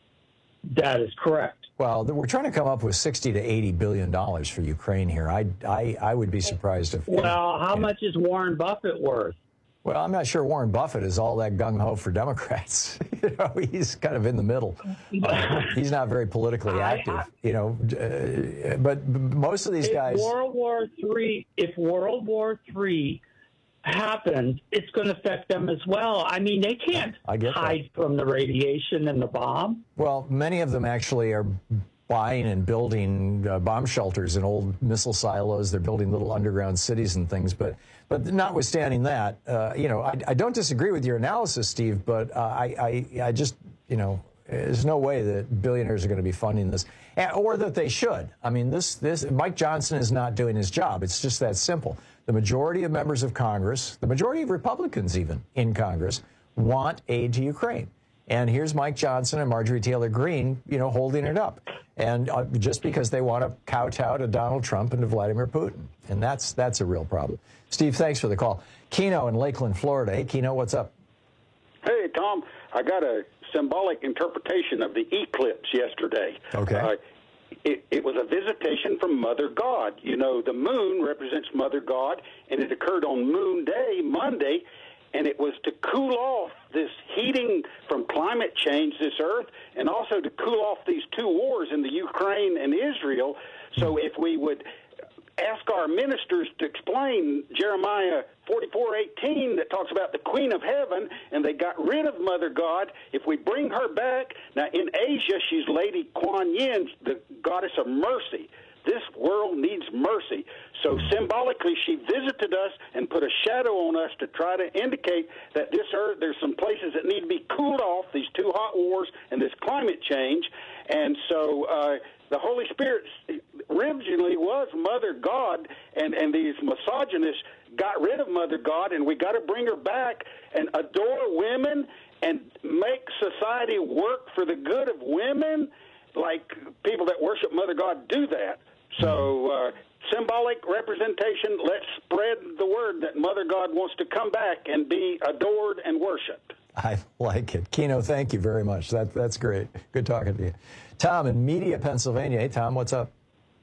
That is correct. Well, we're trying to come up with sixty to eighty billion dollars for Ukraine here. I, I, I would be surprised if. Well, how you know, much is Warren Buffett worth? Well, I'm not sure Warren Buffett is all that gung-ho for Democrats. you know, he's kind of in the middle. Uh, he's not very politically active, I, I, you know. Uh, but most of these if guys. World War Three, if World War Three happens, it's going to affect them as well. I mean, they can't I get hide that. from the radiation and the bomb. Well, many of them actually are buying and building uh, bomb shelters in old missile silos. They're building little underground cities and things. But but notwithstanding that, uh, you know, I, I don't disagree with your analysis, Steve, but uh, I, I, I just, you know, there's no way that billionaires are going to be funding this, or that they should. I mean, this, this Mike Johnson is not doing his job. It's just that simple. The majority of members of Congress, the majority of Republicans even in Congress, want aid to Ukraine. And here's Mike Johnson and Marjorie Taylor Greene, you know, holding it up. And uh, just because they want to kowtow to Donald Trump and to Vladimir Putin. And that's that's a real problem. Steve, thanks for the call. Keno in Lakeland, Florida. Hey, Keno, what's up? Hey, Tom, I got a symbolic interpretation of the eclipse yesterday. Okay. Uh, It, it was a visitation from Mother God. You know, the moon represents Mother God, and it occurred on Moon Day, Monday, and it was to cool off this heating from climate change, this earth, and also to cool off these two wars in the Ukraine and Israel. So if we would ask our ministers to explain Jeremiah forty-four eighteen that talks about the Queen of Heaven, and they got rid of Mother God. If we bring her back, now in Asia, she's Lady Kuan Yin, the goddess of mercy. This world needs mercy. So symbolically, she visited us and put a shadow on us to try to indicate that this earth, there's some places that need to be cooled off, these two hot wars and this climate change. And so uh, the Holy Spirit originally was Mother God, and, and these misogynists got rid of Mother God, and we got to bring her back and adore women and make society work for the good of women, like people that worship Mother God do that. So uh, symbolic representation, let's spread the word that Mother God wants to come back and be adored and worshipped. I like it. Keno, thank you very much. That, that's great. Good talking to you. Tom in Media, Pennsylvania. Hey, Tom, what's up?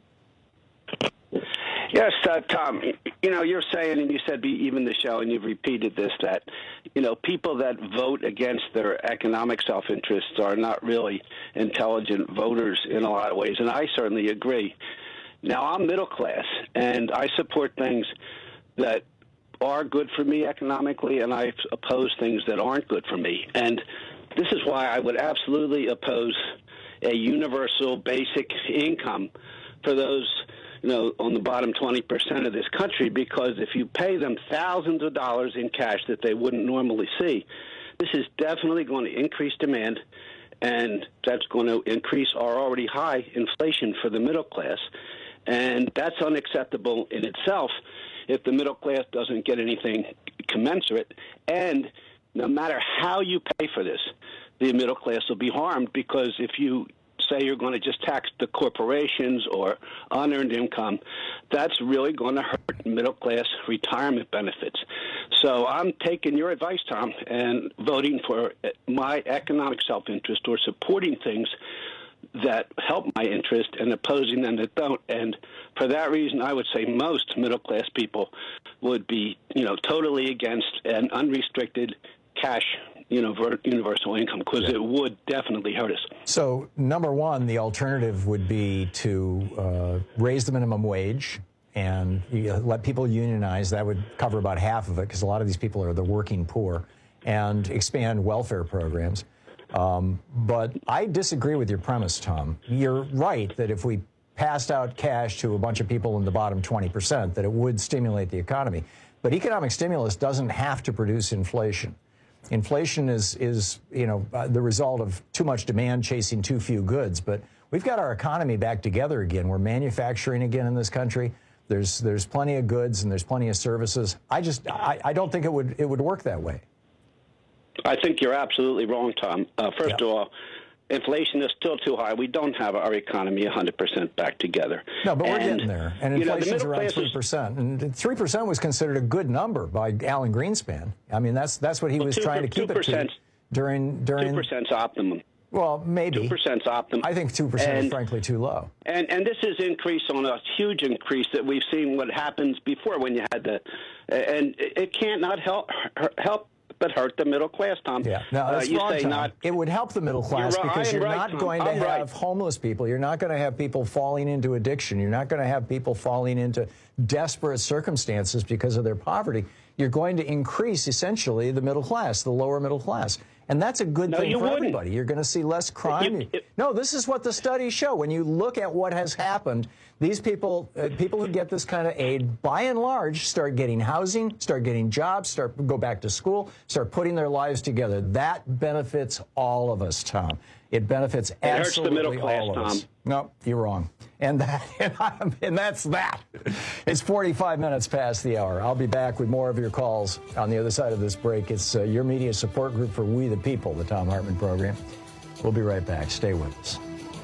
Yes, uh, Tom, you know, you're saying, and you said even the show, and you've repeated this, that, you know, people that vote against their economic self-interests are not really intelligent voters in a lot of ways, and I certainly agree. Now, I'm middle class, and I support things that are good for me economically, and I oppose things that aren't good for me. And this is why I would absolutely oppose a universal basic income for those, you know, on the bottom twenty percent of this country, because if you pay them thousands of dollars in cash that they wouldn't normally see, this is definitely going to increase demand, and that's going to increase our already high inflation for the middle class. And that's unacceptable in itself if the middle class doesn't get anything commensurate. And no matter how you pay for this, the middle class will be harmed, because if you say you're going to just tax the corporations or unearned income, that's really going to hurt middle-class retirement benefits. So I'm taking your advice, Tom, and voting for my economic self-interest, or supporting things that help my interest and opposing them that don't. And for that reason, I would say most middle-class people would be, you know, totally against an unrestricted cash you know, universal income, because yeah. it would definitely hurt us. So, number one, the alternative would be to uh, raise the minimum wage and you know, let people unionize. That would cover about half of it, because a lot of these people are the working poor, and expand welfare programs. Um, but I disagree with your premise, Tom. You're right that if we passed out cash to a bunch of people in the bottom twenty percent, that it would stimulate the economy. But economic stimulus doesn't have to produce inflation. Inflation is, is you know, uh, the result of too much demand chasing too few goods. But we've got our economy back together again. We're manufacturing again in this country. There's there's plenty of goods and there's plenty of services. I just I, I don't think it would it would work that way. I think you're absolutely wrong, Tom. Uh, first yeah. of all, inflation is still too high. We don't have our economy one hundred percent back together. No, but we're And, getting there. And you know, the inflation's middle around class three is- percent. And three percent was considered a good number by Alan Greenspan. I mean, that's that's what he Well, was two trying to per- keep it to 2%. during... during two percent is optimum. Well, maybe. two percent is optimum. I think two percent is And- frankly too low. And and this is increase on a huge increase that we've seen what happens before when you had the, and it can't not help help but hurt the middle class, Tom. Yeah, no, Uh, that's you wrong, say Tom. not. It would help the middle class You're right. because I am you're right, not Tom. going to I'm have right. homeless people. You're not going to have people falling into addiction. You're not going to have people falling into desperate circumstances because of their poverty. You're going to increase, essentially, the middle class, the lower middle class. And that's a good No, thing you for wouldn't. everybody. You're going to see less crime. You- it- no, this is what the studies show. When you look at what has happened, these people, uh, people who get this kind of aid, by and large, start getting housing, start getting jobs, start go back to school, start putting their lives together. That benefits all of us, Tom. It benefits It hurts the absolutely middle class, all of us. Tom. No, you're wrong. And that, and, I'm, and that's that. It's forty-five minutes past the hour. I'll be back with more of your calls on the other side of this break. It's uh, your media support group for We the People, the Thom Hartmann program. We'll be right back. Stay with us.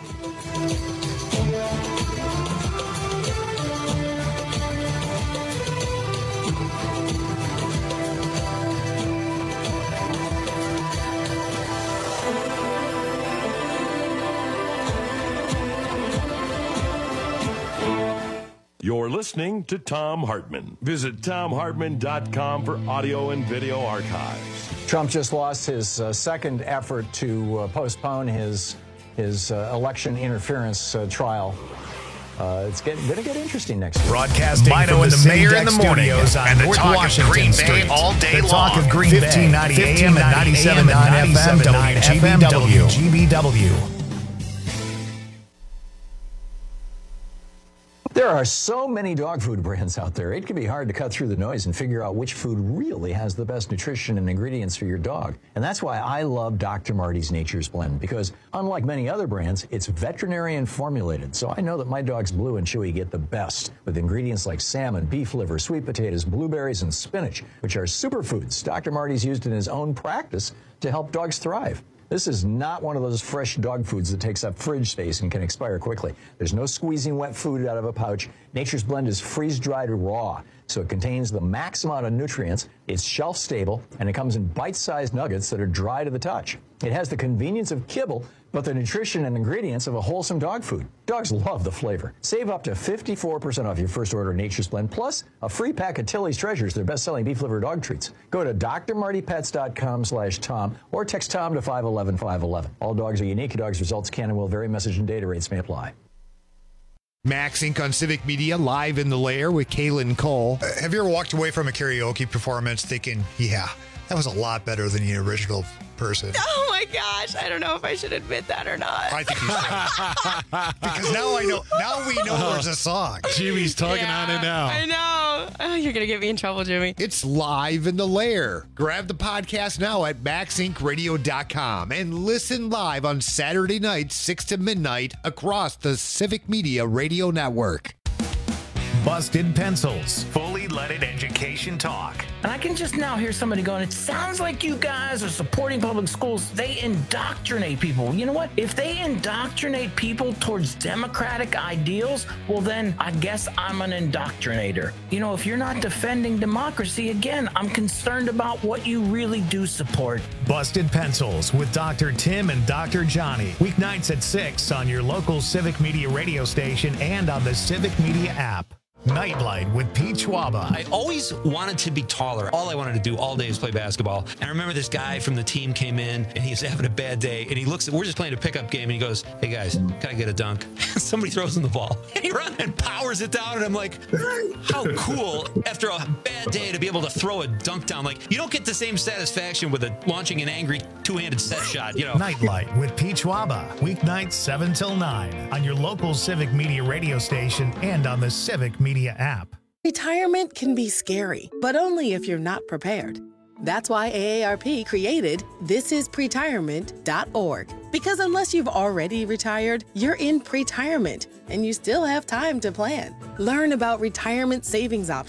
You're listening to Thom Hartmann. Visit Thom Hartmann dot com for audio and video archives. Trump just lost his uh, second effort to uh, postpone his his uh, election interference uh, trial. Uh, it's going to get interesting next week. Broadcasting Mino from and the the Mayor Mayor in the in the morning studios on and the North talk Washington of Green Bay Street. all day The long. talk of Green Bay. fifteen ninety A M and ninety-seven point nine F M W G B W. There are so many dog food brands out there, it can be hard to cut through the noise and figure out which food really has the best nutrition and ingredients for your dog. And that's why I love Doctor Marty's Nature's Blend, because unlike many other brands, it's veterinarian formulated. So I know that my dogs Blue and Chewy get the best with ingredients like salmon, beef liver, sweet potatoes, blueberries, and spinach, which are superfoods Doctor Marty's used in his own practice to help dogs thrive. This is not one of those fresh dog foods that takes up fridge space and can expire quickly. There's no squeezing wet food out of a pouch. Nature's Blend is freeze-dried raw, so it contains the max amount of nutrients. It's shelf-stable, and it comes in bite-sized nuggets that are dry to the touch. It has the convenience of kibble, but the nutrition and ingredients of a wholesome dog food. Dogs love the flavor. Save up to fifty-four percent off your first order of Nature's Blend, plus a free pack of Tilly's Treasures, their best-selling beef liver dog treats. Go to D R marty pets dot com slash Tom or text Tom to five one one five one one. All dogs are unique. Dogs' results can and will vary. Message and data rates may apply. Max Incorporated on Civic Media, live in the lair with Kaylin Cole. Uh, have you ever walked away from a karaoke performance thinking, yeah, that was a lot better than the original person? Oh my gosh, I don't know if I should admit that or not. I think you should. Because now I know, now we know there's a song. Jimmy's talking Yeah, on it now. I know. Oh, you're going to get me in trouble, Jimmy. It's live in the lair. Grab the podcast now at max inc radio dot com and listen live on Saturday nights, six to midnight, across the Civic Media Radio Network. Busted Pencils, fully leaded education talk. And I can just now hear somebody going, it sounds like you guys are supporting public schools. They indoctrinate people. You know what? If they indoctrinate people towards democratic ideals, well, then I guess I'm an indoctrinator. You know, if you're not defending democracy, again, I'm concerned about what you really do support. Busted Pencils with Doctor Tim and Doctor Johnny. Weeknights at six on your local Civic Media radio station and on the Civic Media app. Nightlight with Pete Schwaba. I always wanted to be taller. All I wanted to do all day is play basketball. And I remember this guy from the team came in and he's having a bad day. And he looks at, we're just playing a pickup game. And he goes, hey guys, can I get a dunk? Somebody throws him the ball. And he runs and powers it down. And I'm like, how cool after a bad day to be able to throw a dunk down. Like, you don't get the same satisfaction with a, launching an angry two-handed set shot, you know. Nightlight with Pete Schwaba. Weeknights seven till nine on your local Civic Media radio station and on the Civic Media app. Retirement can be scary, but only if you're not prepared. That's why A A R P created this is pretirement dot org. Because unless you've already retired, you're in pretirement and you still have time to plan. Learn about retirement savings options,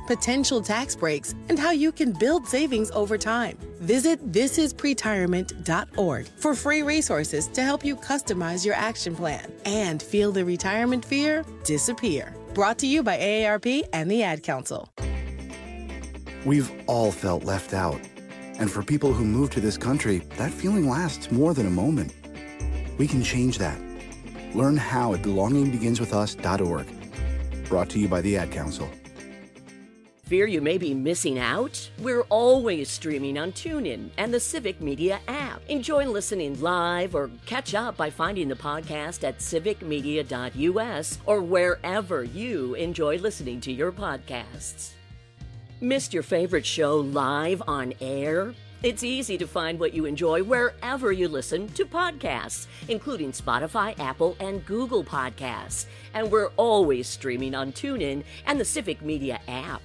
potential tax breaks, and how you can build savings over time. Visit this is pretirement dot org for free resources to help you customize your action plan and feel the retirement fear disappear. Brought to you by A A R P and the Ad Council. We've all felt left out. And for people who move to this country, that feeling lasts more than a moment. We can change that. Learn how at belonging begins with us dot org. Brought to you by the Ad Council. Fear you may be missing out? We're always streaming on TuneIn and the Civic Media app. Enjoy listening live or catch up by finding the podcast at civic media dot u s or wherever you enjoy listening to your podcasts. Missed your favorite show live on air? It's easy to find what you enjoy wherever you listen to podcasts, including Spotify, Apple, and Google Podcasts. And we're always streaming on TuneIn and the Civic Media app.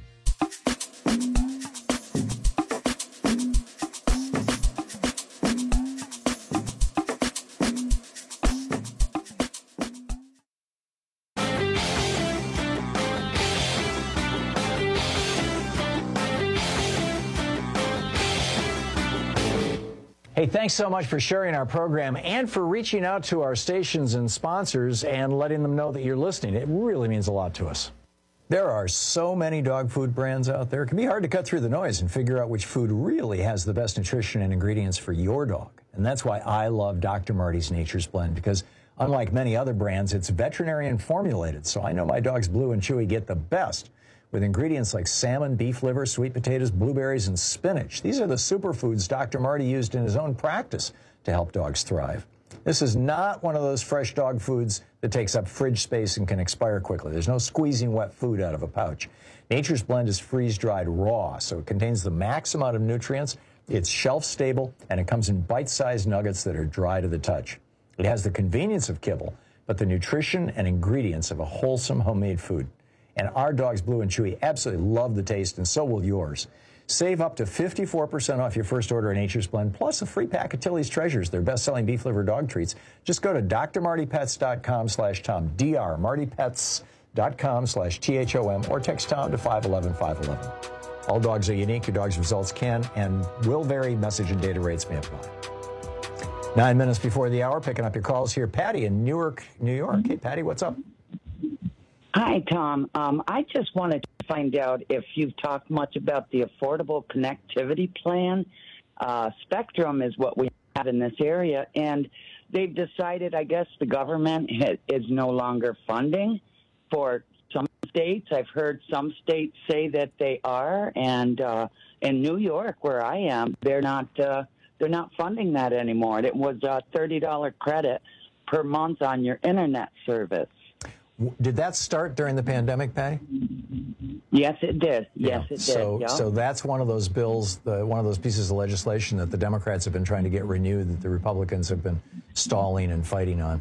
Hey, thanks so much for sharing our program and for reaching out to our stations and sponsors and letting them know that you're listening. It really means a lot to us. There are so many dog food brands out there. It can be hard to cut through the noise and figure out which food really has the best nutrition and ingredients for your dog. And that's why I love Doctor Marty's Nature's Blend, because unlike many other brands, it's veterinarian formulated. So I know my dogs Blue and Chewy get the best with ingredients like salmon, beef liver, sweet potatoes, blueberries, and spinach. These are the superfoods Doctor Marty used in his own practice to help dogs thrive. This is not one of those fresh dog foods that takes up fridge space and can expire quickly. There's no squeezing wet food out of a pouch. Nature's Blend is freeze-dried raw, so it contains the max amount of nutrients, it's shelf-stable, and it comes in bite-sized nuggets that are dry to the touch. It has the convenience of kibble, but the nutrition and ingredients of a wholesome homemade food. And our dogs, Blue and Chewy, absolutely love the taste, and so will yours. Save up to fifty-four percent off your first order of Nature's Blend, plus a free pack of Tilly's Treasures, their best-selling beef liver dog treats. Just go to d r marty pets dot com slash tom, d r marty pets dot com slash T H O M, or text Tom to five one one, five one one. All dogs are unique. Your dog's results can and will vary. Message and data rates may apply. Nine minutes before the hour, picking up your calls here. Patty in Newark, New York. Hey, Patty, what's up? Hi, Tom. Um, I just wanted to find out if you've talked much about the Affordable Connectivity Plan. Uh, Spectrum is what we have in this area, and they've decided, I guess, the government ha- is no longer funding for some states. I've heard some states say that they are, and uh, in New York, where I am, they're not uh, they're not funding that anymore. It was a thirty dollars credit per month on your internet service. Did that start during the pandemic, Patty? Yes, it did. Yes, yeah. it did. So, yep. so that's one of those bills, the, one of those pieces of legislation that the Democrats have been trying to get renewed, that the Republicans have been stalling and fighting on.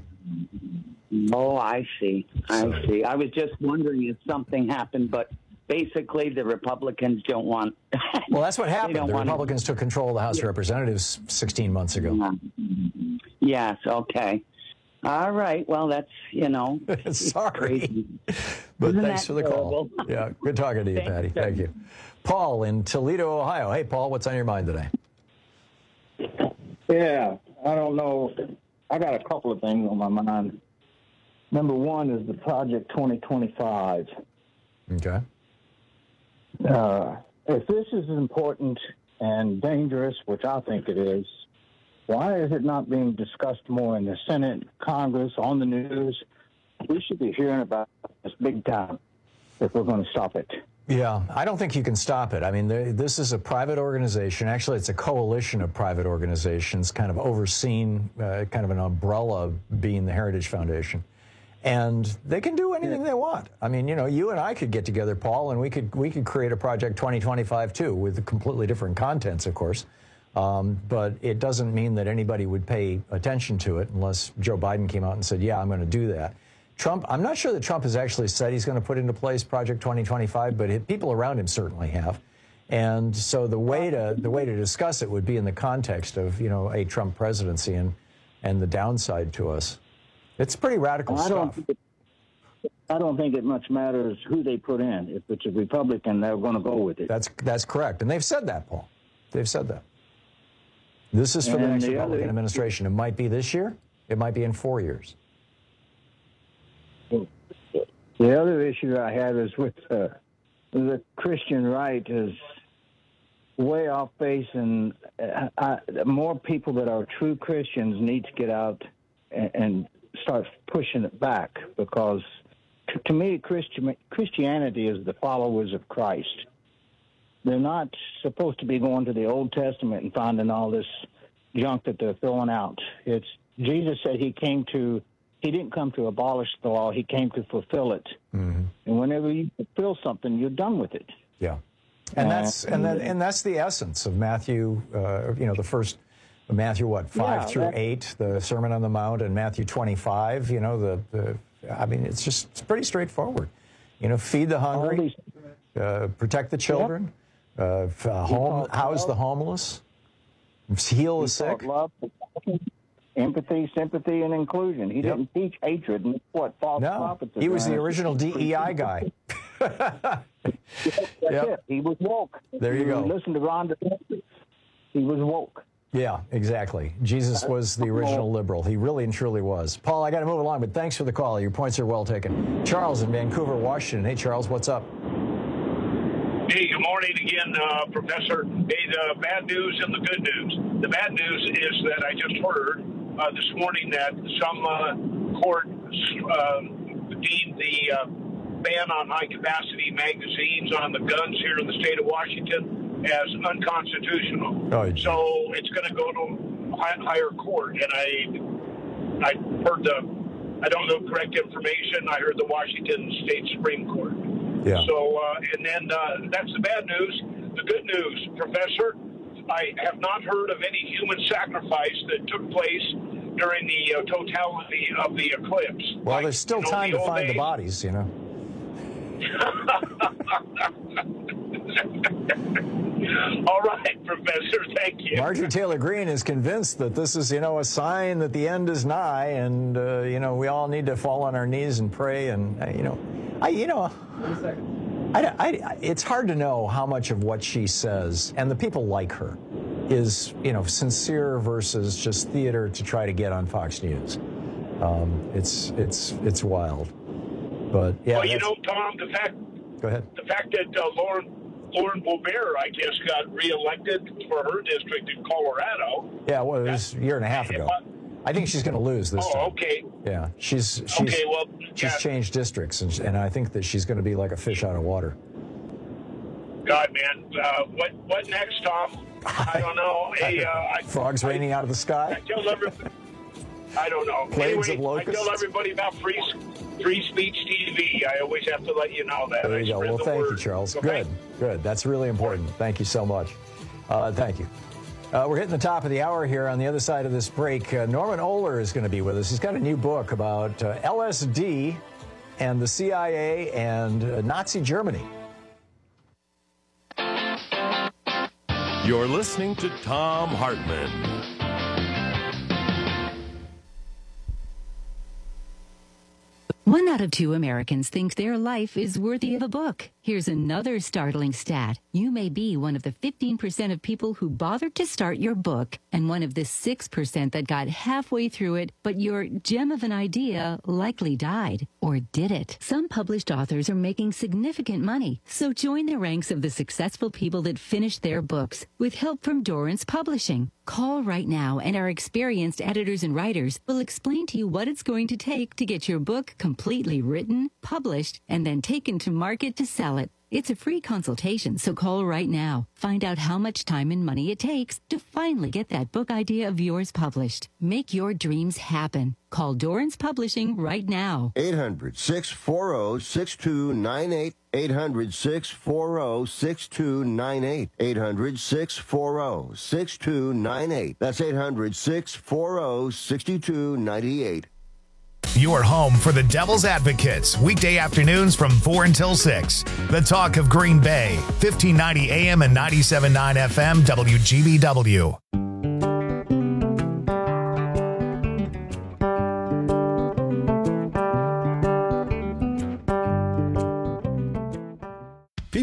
Oh, I see. I So- see. I was just wondering if something happened, but basically the Republicans don't want. Well, that's what happened. don't The want- Republicans took control of the House of Representatives sixteen months ago. Yes. Okay. All right. Well, that's, you know. Sorry. But Isn't thanks that for the call. terrible? Yeah, good talking to you, Thanks, Patty. sir. Thank you. Paul in Toledo, Ohio. Hey, Paul, what's on your mind today? Yeah, I don't know. I got a couple of things on my mind. Number one is the Project twenty twenty-five. Okay. Uh, if this is important and dangerous, which I think it is, why is it not being discussed more in the Senate, Congress, on the news? We should be hearing about this big time if we're going to stop it. Yeah, I don't think you can stop it. I mean, there- this is a private organization. Actually, it's a coalition of private organizations, kind of overseen, uh, kind of an umbrella being the Heritage Foundation. And they can do anything they want. I mean, you know, you and I could get together, Paul, and we could we could create a Project twenty twenty-five too, with completely different contents, of course. Um, but it doesn't mean that anybody would pay attention to it unless Joe Biden came out and said, yeah, I'm going to do that. Trump, I'm not sure that Trump has actually said he's going to put into place Project twenty twenty-five, but it, people around him certainly have. And so the way to the way to discuss it would be in the context of, you know, a Trump presidency and and the downside to us. It's pretty radical I don't stuff. think I don't think it much matters who they put in. If it's a Republican, they're going to go with it. That's that's correct, and they've said that, Paul. They've said that. This is for And the next the Republican other- administration. It might be this year. It might be in four years. The other issue I have is with uh, the Christian right is way off base, and uh, I, more people that are true Christians need to get out and, and start pushing it back, because t- to me, Christian, Christianity is the followers of Christ. They're not supposed to be going to the Old Testament and finding all this junk that they're throwing out. It's Jesus said he came to, he didn't come to abolish the law, he came to fulfill it. Mm-hmm. And whenever you fulfill something, you're done with it. Yeah. And that's and that, and that's the essence of Matthew. Uh, you know, the first Matthew, what five Yeah, through that- eight, the Sermon on the Mount, and Matthew twenty-five. You know, the, the I mean, it's just it's pretty straightforward. You know, feed the hungry, uh, protect the children, uh, f- uh, home, house the homeless, heal the He sick. taught love, empathy, sympathy, and inclusion. He Yep. didn't teach hatred and what false No, prophets. are he was the trying to original D E I guy. That's Yep. it. He was woke. There you go. Listen to Ron DeSantis. He was woke. Yeah, exactly. Jesus was the original liberal. He really and truly was. Paul, I got to move along, but thanks for the call. Your points are well taken. Charles in Vancouver, Washington. Hey, Charles, what's up? Hey, good morning again, uh, Professor. Hey, the bad news and the good news. The bad news is that I just heard uh, this morning that some uh, court uh, deemed the uh, ban on high-capacity magazines on the guns here in the state of Washington as unconstitutional. Oh, so it's going to go to hi- higher court. And I, I heard the, I don't know correct information. I heard the Washington State Supreme Court. Yeah. So, uh, and then uh, that's the bad news. The good news, Professor, I have not heard of any human sacrifice that took place during the uh, totality of the eclipse. Well, there's still you know, time the to old find the days. bodies, you know. All right, Professor, thank you. Marjorie Taylor Greene is convinced that this is, you know, a sign that the end is nigh, and uh, you know, we all need to fall on our knees and pray. And uh, you know, I, you know, I, I, it's hard to know how much of what she says and the people like her is, you know, sincere versus just theater to try to get on Fox News. Um, it's it's it's wild, but yeah. Well, you that's- know, Tom, the fact Go ahead. the fact that uh, Lauren Lauren Boebert, I guess, got reelected for her district in Colorado. Yeah, well, it was a year and a half ago. I think she's going to lose this Oh, time. okay. Yeah, she's she's Okay, well, she's yeah. changed districts, and, and I think that she's going to be like a fish out of water. God, man, uh, what what next, Tom? I don't know. Hey, uh, I, Frogs raining out of the sky. I tell everybody. I don't know. Plagues anyway, of locusts? I tell everybody about free free speech T V. I always have to let you know that. There I you go. spread Well, the thank you, word. Charles. Okay? Good, good. That's really important. Thank you so much. Uh, thank you. Uh, we're hitting the top of the hour here. On the other side of this break, uh, Norman Ohler is going to be with us. He's got a new book about uh, L S D and the C I A and uh, Nazi Germany. You're listening to Tom Hartman. One out of two Americans think their life is worthy of a book. Here's another startling stat. You may be one of the fifteen percent of people who bothered to start your book and one of the six percent that got halfway through it, but your gem of an idea likely died. Or did it? Some published authors are making significant money, so join the ranks of the successful people that finished their books with help from Dorrance Publishing. Call right now and our experienced editors and writers will explain to you what it's going to take to get your book completely written, published, and then taken to market to sell it. It's a free consultation, so call right now. Find out how much time and money it takes to finally get that book idea of yours published. Make your dreams happen. Call Dorrance Publishing right now. eight hundred, six four zero, six two nine eight. eight hundred, six four zero, six two nine eight. eight hundred, six four zero, six two nine eight. That's eight hundred, six four zero, six two nine eight. Your home for the Devil's Advocates, weekday afternoons from four until six. The Talk of Green Bay, fifteen ninety A M and ninety-seven point nine F M, W G B W.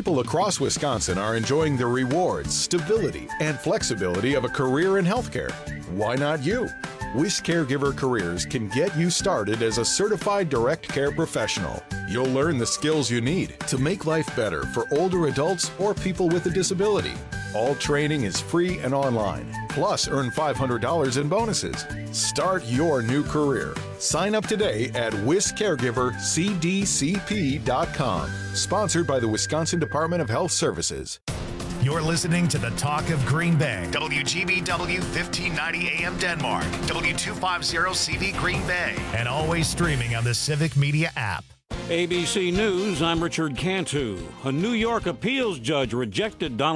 People across Wisconsin are enjoying the rewards, stability, and flexibility of a career in healthcare. Why not you? Wish Caregiver Careers can get you started as a certified direct care professional. You'll learn the skills you need to make life better for older adults or people with a disability. All training is free and online. Plus, earn five hundred dollars in bonuses. Start your new career. Sign up today at wis caregiver c d c p dot com. Sponsored by the Wisconsin Department of Health Services. You're listening to the Talk of Green Bay. W G B W fifteen ninety A M Denmark. W two fifty C V Green Bay. And always streaming on the Civic Media app. A B C News, I'm Richard Cantu. A New York appeals judge rejected Donald